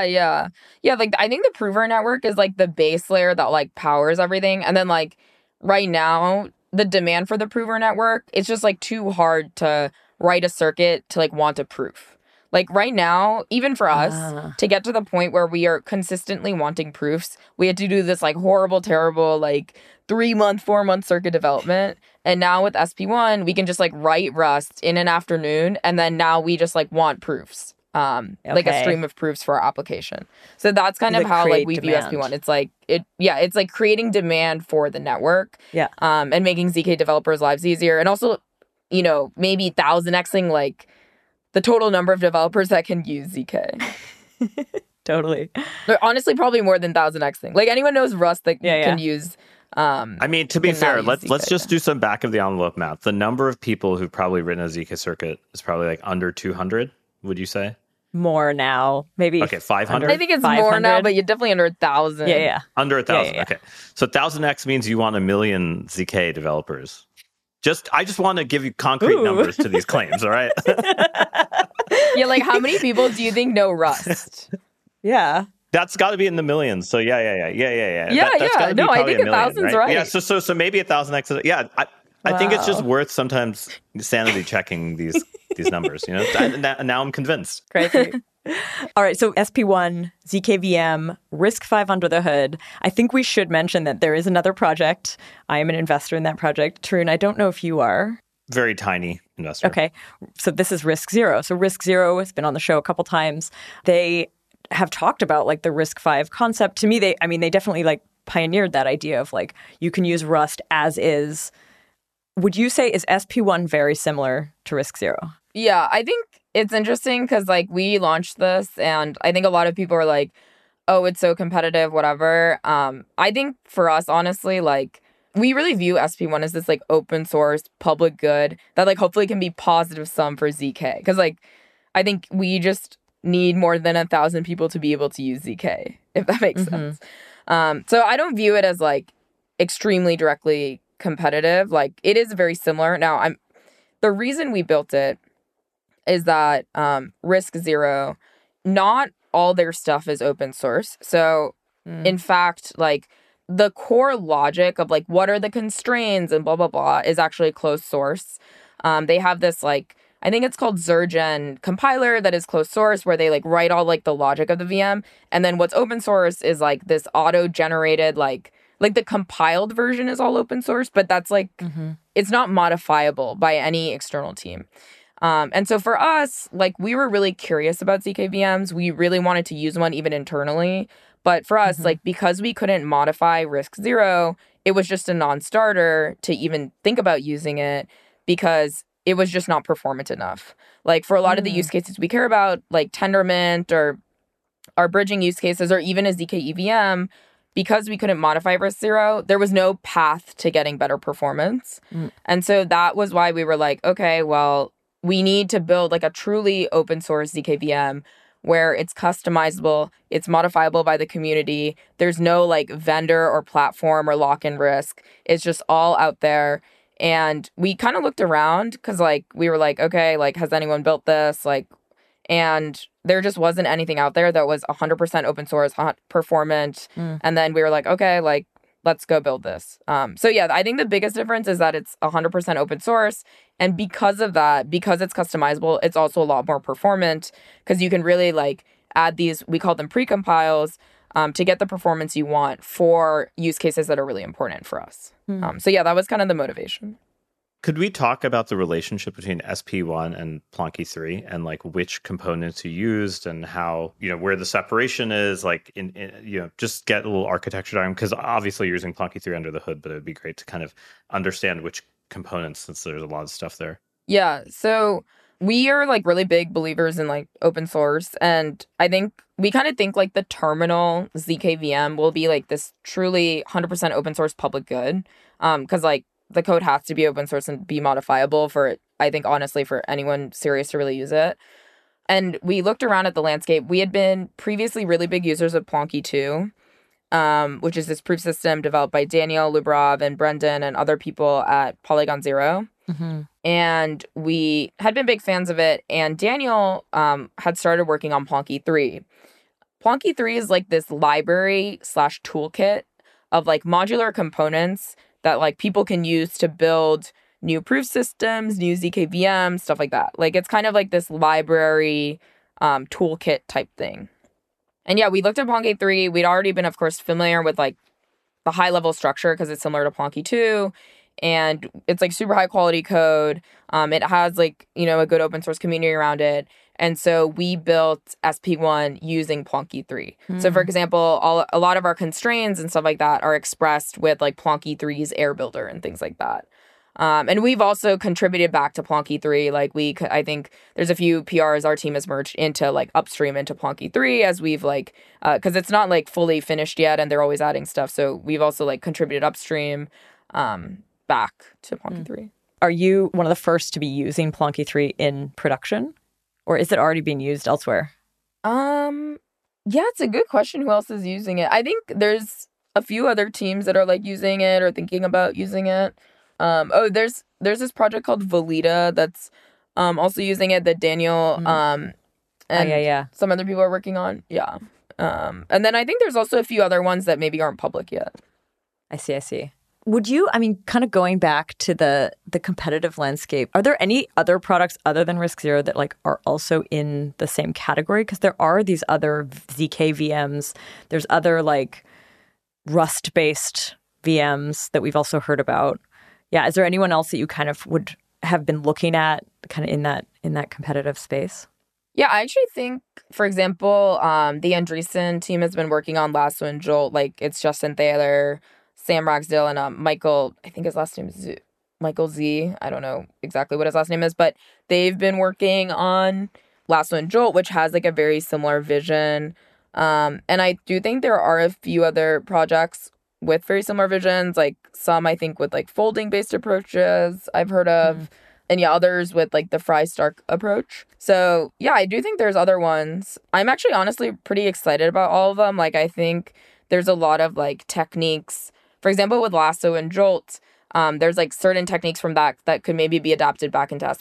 I think the prover network is the base layer that powers everything. And then right now, the demand for the prover network, it's just too hard to write a circuit to want a proof. Right now, even for us, to get to the point where we are consistently wanting proofs, we had to do this horrible, terrible 3-month, 4-month circuit development. And now with SP1, we can just write Rust in an afternoon, and then now we just want proofs. like a stream of proofs for our application. So that's kind of how like we view SP1. It's like it's like creating demand for the network. Yeah. And making ZK developers' lives easier. And also, you know, maybe 1000xing like the total number of developers that can use ZK. Totally. But honestly, probably more than 1000xing. Like anyone knows Rust that can use. I mean, to be fair, let's just do some back of the envelope math. The number of people who've probably written a ZK circuit is probably like under 200. Would you say? More now, maybe. Okay, 500. I think it's 500? More now, but you're definitely under 1,000. Yeah. Under 1,000. Okay, so 1000x means you want 1 million ZK developers. I just want to give you concrete numbers to these claims. All right. Yeah, like how many people do you think know Rust? Yeah. That's got to be in the millions. So yeah. Yeah. No, I think 1,000's right? Yeah. So maybe 1,000x. Yeah. I think it's just worth sometimes sanity checking these numbers. You know. Now I'm convinced. Crazy. All right. So SP1, ZKVM, RISC-V under the hood. I think we should mention that there is another project. I am an investor in that project. Tarun, I don't know if you are. Very tiny investor. Okay. So this is RISC-0. So RISC-0 has been on the show a couple times. They have talked about like the RISC-V concept. To me, they definitely like pioneered that idea of like you can use Rust as is. Would you say is SP1 very similar to RISC-0? Yeah, I think it's interesting because like we launched this and I think a lot of people are like, oh, it's so competitive, whatever. I think for us, honestly, like we really view SP1 as this like open source public good that like hopefully can be positive sum for ZK. Because like I think we just need more than 1,000 people to be able to use ZK, if that makes sense. So I don't view it as like extremely directly competitive. Like it is very similar. Now the reason we built it is that RISC-0, not all their stuff is open source. So in fact, like the core logic of like what are the constraints and blah blah blah is actually closed source. They have this like I think it's called Zergen compiler that is closed source where they like write all like the logic of the VM, and then what's open source is like this auto generated like the compiled version is all open source, but that's like it's not modifiable by any external team. And so for us, like we were really curious about ZK VMs. We really wanted to use one even internally. But for us, like because we couldn't modify RISC-0, it was just a non-starter to even think about using it because it was just not performant enough. Like for a lot of the use cases we care about, like Tendermint or our bridging use cases or even a ZK EVM, because we couldn't modify RISC-0, there was no path to getting better performance. And so that was why we were like, okay, well, we need to build like a truly open source ZK VM where it's customizable, it's modifiable by the community. There's no like vendor or platform or lock-in risk. It's just all out there. And we kind of looked around because like we were like, okay, like has anyone built this? Like, and there just wasn't anything out there that was 100% open source, performant. And then we were like, okay, like let's go build this. So yeah, I think the biggest difference is that it's 100% open source. And because of that, because it's customizable, it's also a lot more performant because you can really like add these, we call them precompiles, to get the performance you want for use cases that are really important for us. So yeah, that was kind of the motivation. Could we talk about the relationship between SP1 and Plonky 3 and like which components you used and how, you know, where the separation is, like in you know, just get a little architecture diagram, because obviously you're using Plonky 3 under the hood, but it would be great to kind of understand which components since there's a lot of stuff there. Yeah, so we are like really big believers in like open source, and I think we kind of think like the terminal ZKVM will be like this truly 100% open source public good, because like the code has to be open source and be modifiable for, I think, honestly, for anyone serious to really use it. And we looked around at the landscape. We had been previously really big users of Plonky 2, which is this proof system developed by Daniel Lubrov and Brendan and other people at Polygon Zero. And we had been big fans of it. And Daniel had started working on Plonky 3. Plonky 3 is like this library / toolkit of like modular components that like people can use to build new proof systems, new ZKVM, stuff like that. Like it's kind of like this library toolkit type thing. And yeah, we looked at Plonky 3. We'd already been, of course, familiar with like the high level structure because it's similar to Plonky 2. and it's like super high quality code. It has like, a good open source community around it. And so we built SP1 using Plonky 3. So for example, a lot of our constraints and stuff like that are expressed with like Plonky 3's air builder and things like that. And we've also contributed back to Plonky 3. Like I think there's a few PRs our team has merged into like upstream into Plonky 3 as we've like, because it's not like fully finished yet and they're always adding stuff. So we've also like contributed upstream back to Plonky 3. Are you one of the first to be using Plonky 3 in production? Or is it already being used elsewhere? Yeah, it's a good question. Who else is using it? I think there's a few other teams that are like using it or thinking about using it. There's this project called Valida that's also using it that Daniel and some other people are working on. Yeah. And then I think there's also a few other ones that maybe aren't public yet. I see. Would you, kind of going back to the competitive landscape, are there any other products other than RISC-0 that like are also in the same category? Because there are these other ZK VMs. There's other like Rust-based VMs that we've also heard about. Yeah, is there anyone else that you kind of would have been looking at kind of in that competitive space? Yeah, I actually think, for example, the Andreessen team has been working on Lasso and Jolt. Like it's Justin Thaler, Sam Ragsdale, and Michael, I think his last name is Michael Z. I don't know exactly what his last name is, but they've been working on Lasso and Jolt, which has like a very similar vision. And I do think there are a few other projects with very similar visions, like some I think with like folding based approaches I've heard of, and yeah, others with like the Fry-Stark approach. So yeah, I do think there's other ones. I'm actually honestly pretty excited about all of them. Like I think there's a lot of like techniques. For example, with Lasso and Jolt, there's like certain techniques from that could maybe be adapted back into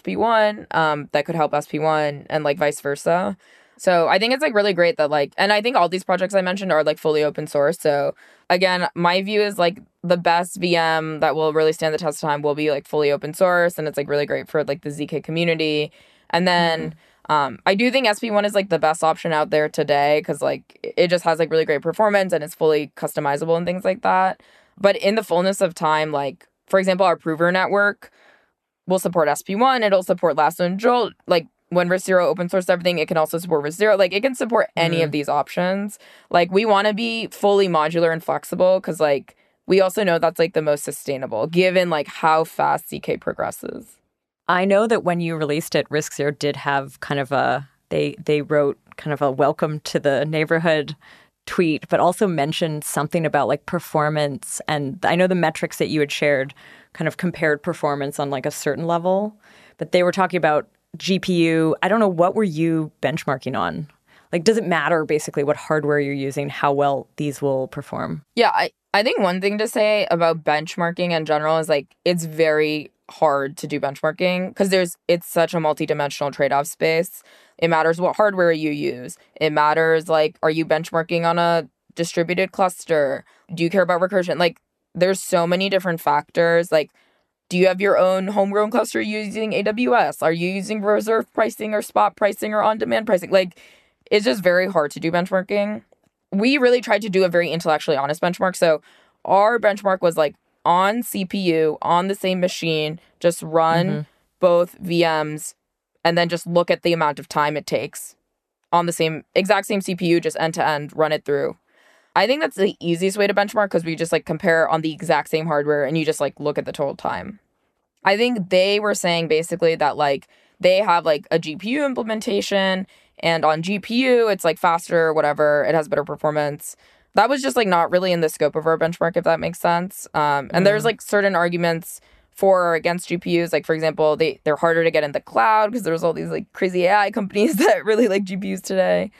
SP1 that could help SP1 and like vice versa. So I think it's like really great that like, and I think all these projects I mentioned are like fully open source. So again, my view is like the best VM that will really stand the test of time will be like fully open source. And it's like really great for like the ZK community. And then I do think SP1 is like the best option out there today because like it just has like really great performance and it's fully customizable and things like that. But in the fullness of time, like, for example, our prover network will support SP1. It'll support Lasso and Jolt. Like, when RISC-0 open source everything, it can also support RISC-0. Like, it can support any of these options. Like, we want to be fully modular and flexible because, like, we also know that's, like, the most sustainable, given, like, how fast ZK progresses. I know that when you released it, RISC-0 did have kind of they wrote kind of a welcome to the neighborhood tweet, but also mentioned something about like performance. And I know the metrics that you had shared kind of compared performance on like a certain level, but they were talking about GPU. I don't know, what were you benchmarking on? Like, does it matter basically what hardware you're using, how well these will perform? Yeah, I think one thing to say about benchmarking in general is like it's very hard to do benchmarking because it's such a multidimensional trade-off space. It matters what hardware you use. It matters, like, are you benchmarking on a distributed cluster? Do you care about recursion? Like, there's so many different factors. Like, do you have your own homegrown cluster using AWS? Are you using reserve pricing or spot pricing or on-demand pricing? Like, it's just very hard to do benchmarking. We really tried to do a very intellectually honest benchmark. So our benchmark was, like, on CPU, on the same machine, just run both VMs, and then just look at the amount of time it takes on the exact same CPU, just end to end, run it through. I think that's the easiest way to benchmark because we just like compare on the exact same hardware and you just like look at the total time. I think they were saying basically that like they have like a GPU implementation and on GPU it's like faster, whatever, it has better performance. That was just like not really in the scope of our benchmark, if that makes sense. And there's like certain arguments for or against GPUs. Like, for example, they're harder to get in the cloud because there's all these like crazy AI companies that really like GPUs today.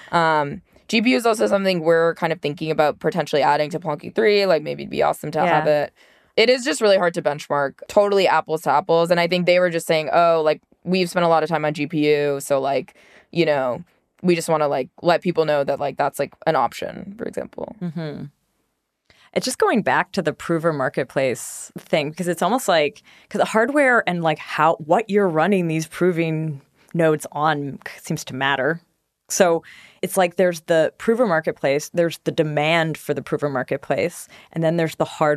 GPU is also something we're kind of thinking about potentially adding to Plonky 3. Like, maybe it'd be awesome to have it. It is just really hard to benchmark totally apples to apples. And I think they were just saying, oh, like, we've spent a lot of time on GPU. So, like, you know, we just want to, like, let people know that, like, that's, like, an option, for example. It's just going back to the prover marketplace thing, because it's almost like, because the hardware and, like, what you're running these proving nodes on seems to matter. So it's like there's the prover marketplace, there's the demand for the prover marketplace, and then there's the hardware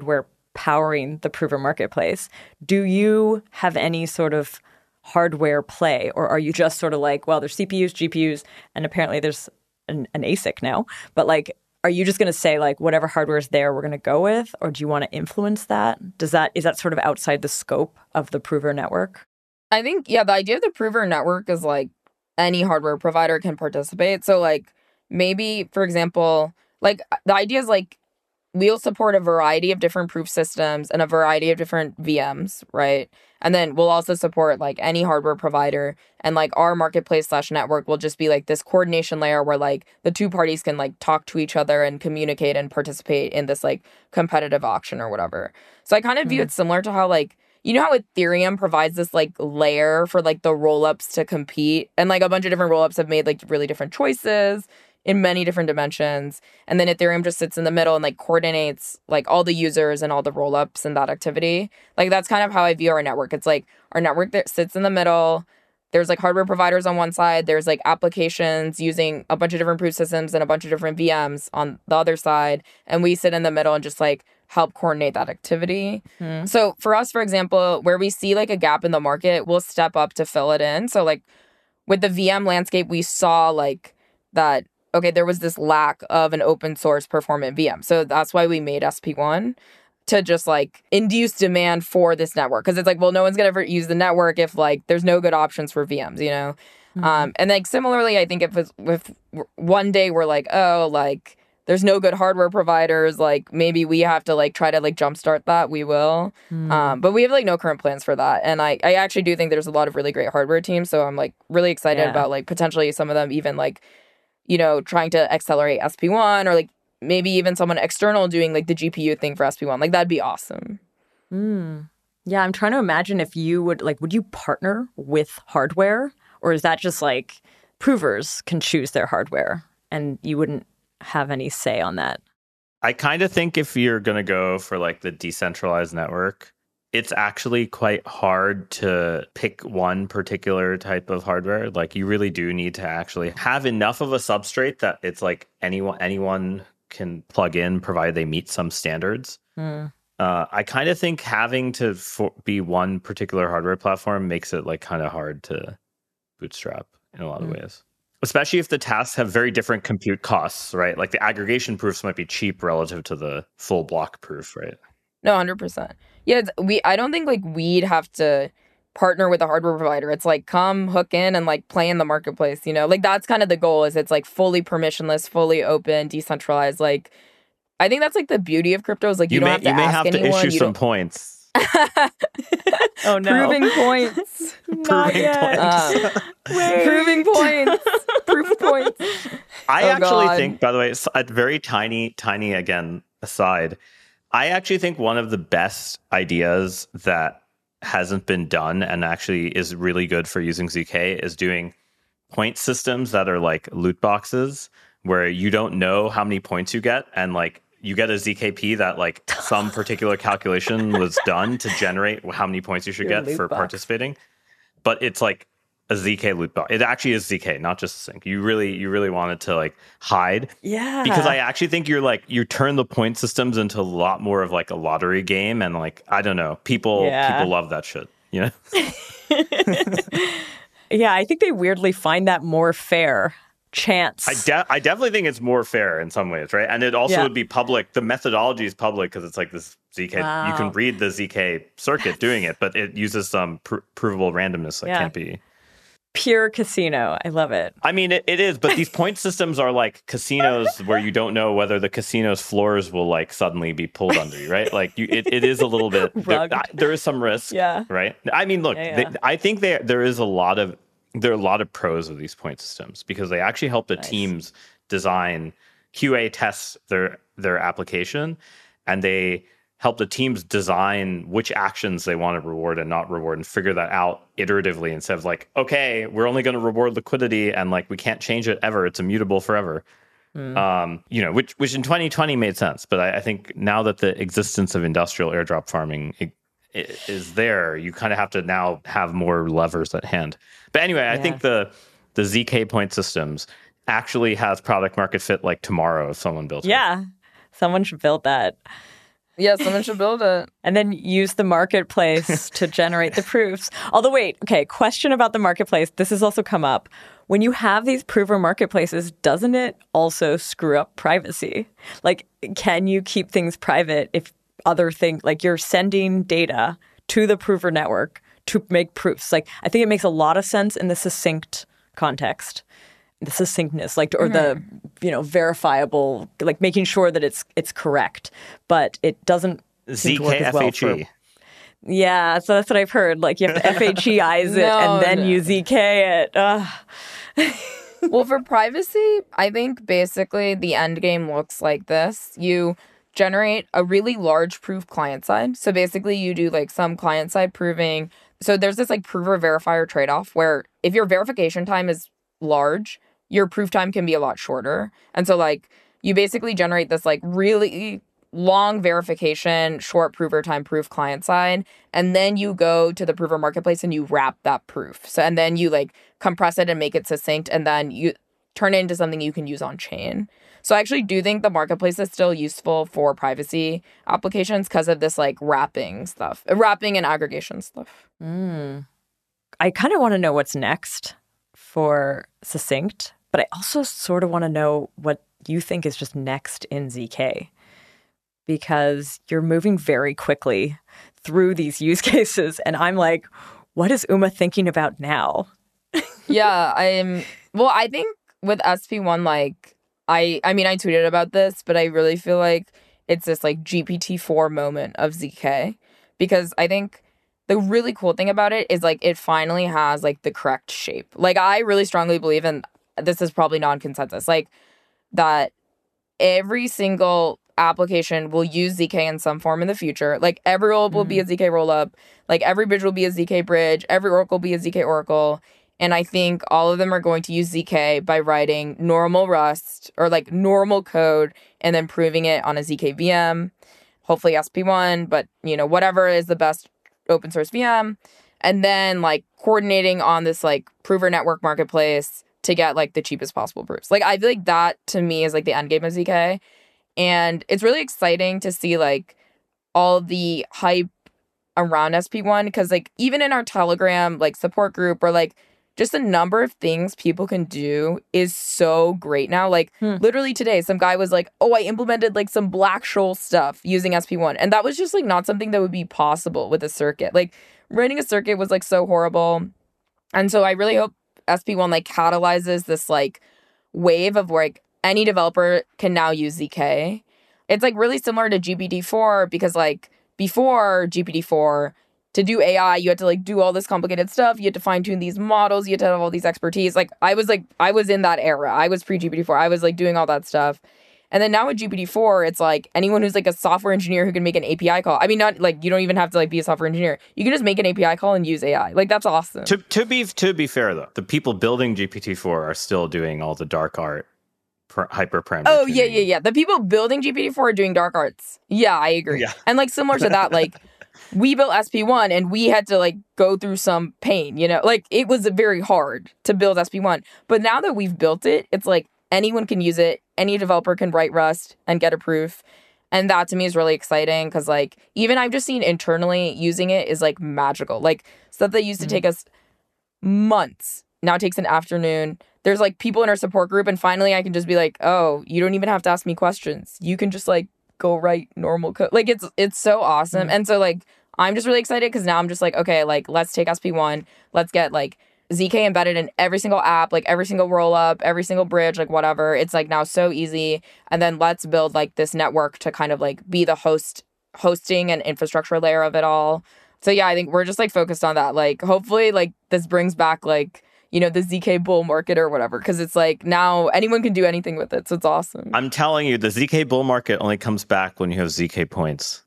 powering the Prover marketplace. Do you have any sort of hardware play, or are you just sort of like, well, there's CPUs, GPUs, and apparently there's an ASIC now, but like, are you just going to say like whatever hardware is there, we're going to go with, or do you want to influence that? Is that sort of outside the scope of the Prover network? I think, the idea of the Prover network is like any hardware provider can participate. So like maybe, for example, like the idea is like we'll support a variety of different proof systems and a variety of different VMs, right? And then we'll also support like any hardware provider, and like our marketplace/network will just be like this coordination layer where like the two parties can like talk to each other and communicate and participate in this like competitive auction or whatever. So I kind of view it similar to how like, you know how Ethereum provides this like layer for like the rollups to compete, and like a bunch of different rollups have made like really different choices in many different dimensions. And then Ethereum just sits in the middle and like coordinates like all the users and all the rollups and that activity. Like that's kind of how I view our network. It's like our network that sits in the middle. There's like hardware providers on one side. There's like applications using a bunch of different proof systems and a bunch of different VMs on the other side. And we sit in the middle and just like help coordinate that activity. So for us, for example, where we see like a gap in the market, we'll step up to fill it in. So like with the VM landscape, we saw like that, okay, there was this lack of an open source performant VM. So that's why we made SP1 to just like induce demand for this network. Because it's like, well, no one's going to ever use the network if like there's no good options for VMs, you know? And like similarly, I think if one day we're like, oh, like there's no good hardware providers, like maybe we have to like try to like jumpstart that, we will. But we have like no current plans for that. And I actually do think there's a lot of really great hardware teams. So I'm like really excited about like potentially some of them even like, you know, trying to accelerate SP1, or like maybe even someone external doing like the GPU thing for SP1. Like that'd be awesome. Yeah, I'm trying to imagine if you would you partner with hardware, or is that just like provers can choose their hardware and you wouldn't have any say on that? I kind of think if you're going to go for like the decentralized network, it's actually quite hard to pick one particular type of hardware. Like you really do need to actually have enough of a substrate that it's like anyone can plug in, provided they meet some standards. I kind of think having to be one particular hardware platform makes it like kind of hard to bootstrap in a lot of ways. Especially if the tasks have very different compute costs, right? Like the aggregation proofs might be cheap relative to the full block proof, right? No, 100%. Yeah, I don't think like we'd have to partner with a hardware provider. It's like come hook in and like play in the marketplace, you know? Like that's kind of the goal, is it's like fully permissionless, fully open, decentralized. Like I think that's like the beauty of crypto, is like you don't have to ask anyone. You may have to issue some points. Oh no. Proving points. Proving points. Proving points. Proof points. I actually think, by the way, a very tiny again aside, I actually think one of the best ideas that hasn't been done and actually is really good for using ZK is doing point systems that are like loot boxes, where you don't know how many points you get, and like you get a ZKP that like some particular calculation was done to generate how many points you should get for participating. But it's like a ZK loot box. It actually is ZK, not just sync. You really want it to like hide. Yeah. Because I actually think you turn the point systems into a lot more of like a lottery game, and like I don't know, people love that shit. You know? Yeah, I think they weirdly find that more fair. Chance. I definitely think it's more fair in some ways, right? And it also would be public. The methodology is public because it's like this ZK. Wow. You can read the ZK circuit doing it, but it uses some provable randomness that can't be. Pure casino. I love it. I mean, it is, but these point systems are like casinos where you don't know whether the casino's floors will like suddenly be pulled under you, right? Like it is a little bit, there is some risk, right? I mean, look, I think there are a lot of pros of these point systems because they actually help the teams design, QA test their application, and they help the teams design which actions they want to reward and not reward, and figure that out iteratively instead of like, okay, we're only going to reward liquidity and like we can't change it ever. It's immutable forever. Which in 2020 made sense. But I think now that the existence of industrial airdrop farming is there, you kind of have to now have more levers at hand. But anyway, I think the ZK point systems actually has product market fit like tomorrow if someone built it. Yeah, someone should build that. Yeah, someone should build it. And then use the marketplace to generate the proofs. Although, wait, okay, question about the marketplace. This has also come up. When you have these prover marketplaces, doesn't it also screw up privacy? Like, can you keep things private if other things, like you're sending data to the prover network to make proofs? Like, I think it makes a lot of sense in the succinct context. The succinctness, like, or the, verifiable, like making sure that it's correct, but it doesn't seem to work as well for. Yeah, so that's what I've heard. Like, you have to FHEize it and then you ZK it. Well, for privacy, I think basically the end game looks like this. You generate a really large proof client side. So basically you do like some client side proving. So there's this like prover verifier trade-off where if your verification time is large, your proof time can be a lot shorter. And so like you basically generate this like really long verification, short prover time proof client side. And then you go to the prover marketplace and you wrap that proof. So, and then you like compress it and make it succinct. And then you turn it into something you can use on chain. So I actually do think the marketplace is still useful for privacy applications because of this like wrapping and aggregation stuff. I kind of want to know what's next for succinct, but I also sort of want to know what you think is just next in ZK, because you're moving very quickly through these use cases. And I'm like, what is Uma thinking about now? Yeah, I think with SP1, like, I mean, I tweeted about this, but I really feel like it's this like GPT-4 moment of ZK, because I think the really cool thing about it is like it finally has like the correct shape. Like, I really strongly believe, and this is probably non-consensus, like that every single application will use ZK in some form in the future. Like, every rollup will be a ZK rollup. Like, every bridge will be a ZK bridge. Every oracle will be a ZK oracle. And I think all of them are going to use ZK by writing normal Rust or like normal code and then proving it on a ZK VM, hopefully SP1, but whatever is the best open source VM. And then like coordinating on this like prover network marketplace to get like the cheapest possible proofs. Like, I feel like that to me is like the end game of ZK. And it's really exciting to see like all the hype around SP1, because like even in our Telegram like support group, or like just the number of things people can do is so great now. Like literally today, some guy was like, oh, I implemented like some Black-Scholes stuff using SP1. And that was just like not something that would be possible with a circuit. Like, writing a circuit was like so horrible. And so I really hope SP1 like catalyzes this like wave of like any developer can now use ZK. It's like really similar to GPT-4, because like before GPT-4, to do AI, you had to like do all this complicated stuff. You had to fine tune these models. You had to have all these expertise. Like, I was in that era. I was pre-GPT-4. I was like doing all that stuff. And then now with GPT-4, it's like anyone who's like a software engineer who can make an API call. I mean, not like you don't even have to like be a software engineer. You can just make an API call and use AI. Like, that's awesome. To be fair though, the people building GPT-4 are still doing all the dark art hyperparameter. Oh yeah. The people building GPT-4 are doing dark arts. Yeah, I agree. Yeah. And like similar to that, like we built SP1 and we had to like go through some pain, like it was very hard to build SP1. But now that we've built it, it's like anyone can use it. Any developer can write Rust and get a proof. And that to me is really exciting, because like even I've just seen internally using it is like magical. Like, stuff that used to take us months now takes an afternoon. There's like people in our support group, and finally I can just be like, oh, you don't even have to ask me questions. You can just like go write normal code. Like, it's so awesome. And so like I'm just really excited, because now I'm just like, okay, like let's take SP1, let's get like ZK embedded in every single app, like every single roll up, every single bridge, like whatever. It's like now so easy. And then let's build like this network to kind of like be the hosting and infrastructure layer of it all. So yeah, I think we're just like focused on that. Like, hopefully like this brings back like, the ZK bull market or whatever, because it's like now anyone can do anything with it. So it's awesome. I'm telling you, the ZK bull market only comes back when you have ZK points.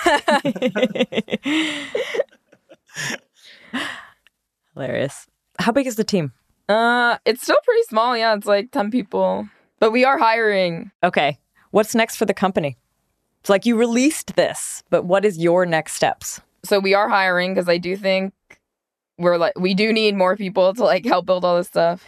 Hilarious. How big is the team? It's still pretty small. Yeah, it's like 10 people, but we are hiring. Okay. What's next for the company? It's like you released this, but what is your next steps? So we are hiring, because I do think we do need more people to like help build all this stuff.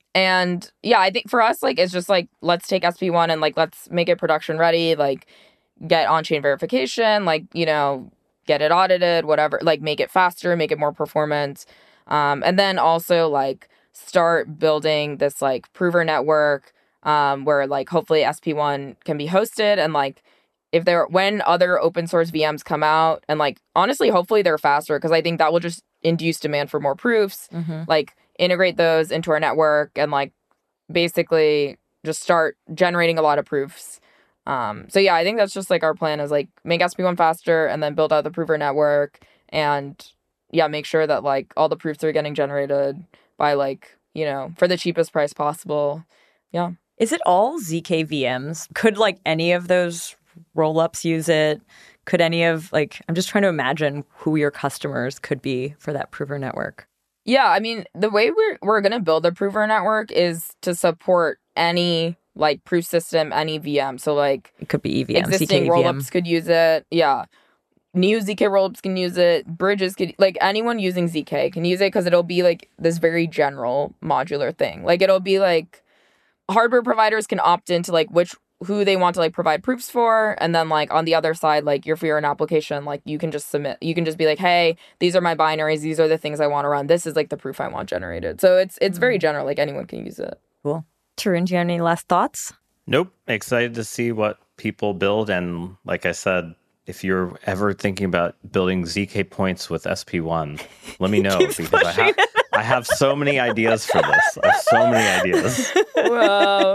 And yeah, I think for us, like, it's just like, let's take SP1 and like, let's make it production ready. Like, get on-chain verification, like, you know, get it audited, whatever, like make it faster, make it more performant. And then also like start building this like prover network where like hopefully SP1 can be hosted, and like when other open source VMs come out, and like honestly, hopefully they're faster, because I think that will just induce demand for more proofs, like integrate those into our network and like basically just start generating a lot of proofs. So yeah, I think that's just like our plan is like make SP1 faster and then build out the prover network, and yeah, make sure that like all the proofs are getting generated by like, you know, for the cheapest price possible. Yeah. Is it all ZK VMs? Could like any of those rollups use it? Could any of like, I'm just trying to imagine who your customers could be for that prover network. Yeah, I mean, the way we're going to build a prover network is to support any like proof system, any VM. So like it could be EVM, existing ZK rollups EVM. could use it. Yeah. New ZK rollups can use it. Bridges could, like anyone using ZK can use it, because it'll be like this very general modular thing. Like it'll be like hardware providers can opt into like who they want to like provide proofs for, and then like on the other side, like if you're an application, like you can just be like, hey, these are my binaries, these are the things I want to run, this is like the proof I want generated. So it's very general, like anyone can use it. Cool. Tarun, do you have any last thoughts? Nope. Excited to see what people build. And like I said, if you're ever thinking about building ZK points with SP1, let me know, because I have so many ideas for this. I have so many ideas. Wow.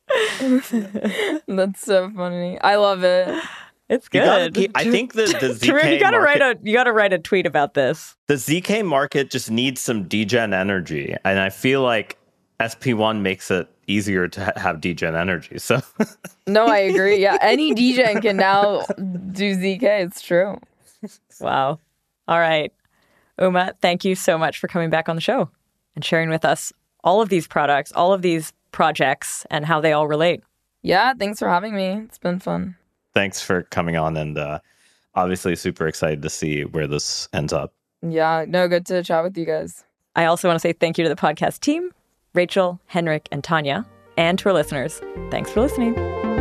That's so funny. I love it. It's good. I think the ZK Tarun, you gotta write a tweet about this. The ZK market just needs some degen energy, and I feel like SP1 makes it easier to have degen energy. So no, I agree. Yeah, any degen can now do ZK. It's true. Wow. All right. Uma, thank you so much for coming back on the show and sharing with us all of these products, all of these projects, and how they all relate. Yeah, thanks for having me. It's been fun. Thanks for coming on, and obviously super excited to see where this ends up. Yeah, no, good to chat with you guys. I also want to say thank you to the podcast team, Rachel, Henrik, and Tanya, and to our listeners. Thanks for listening.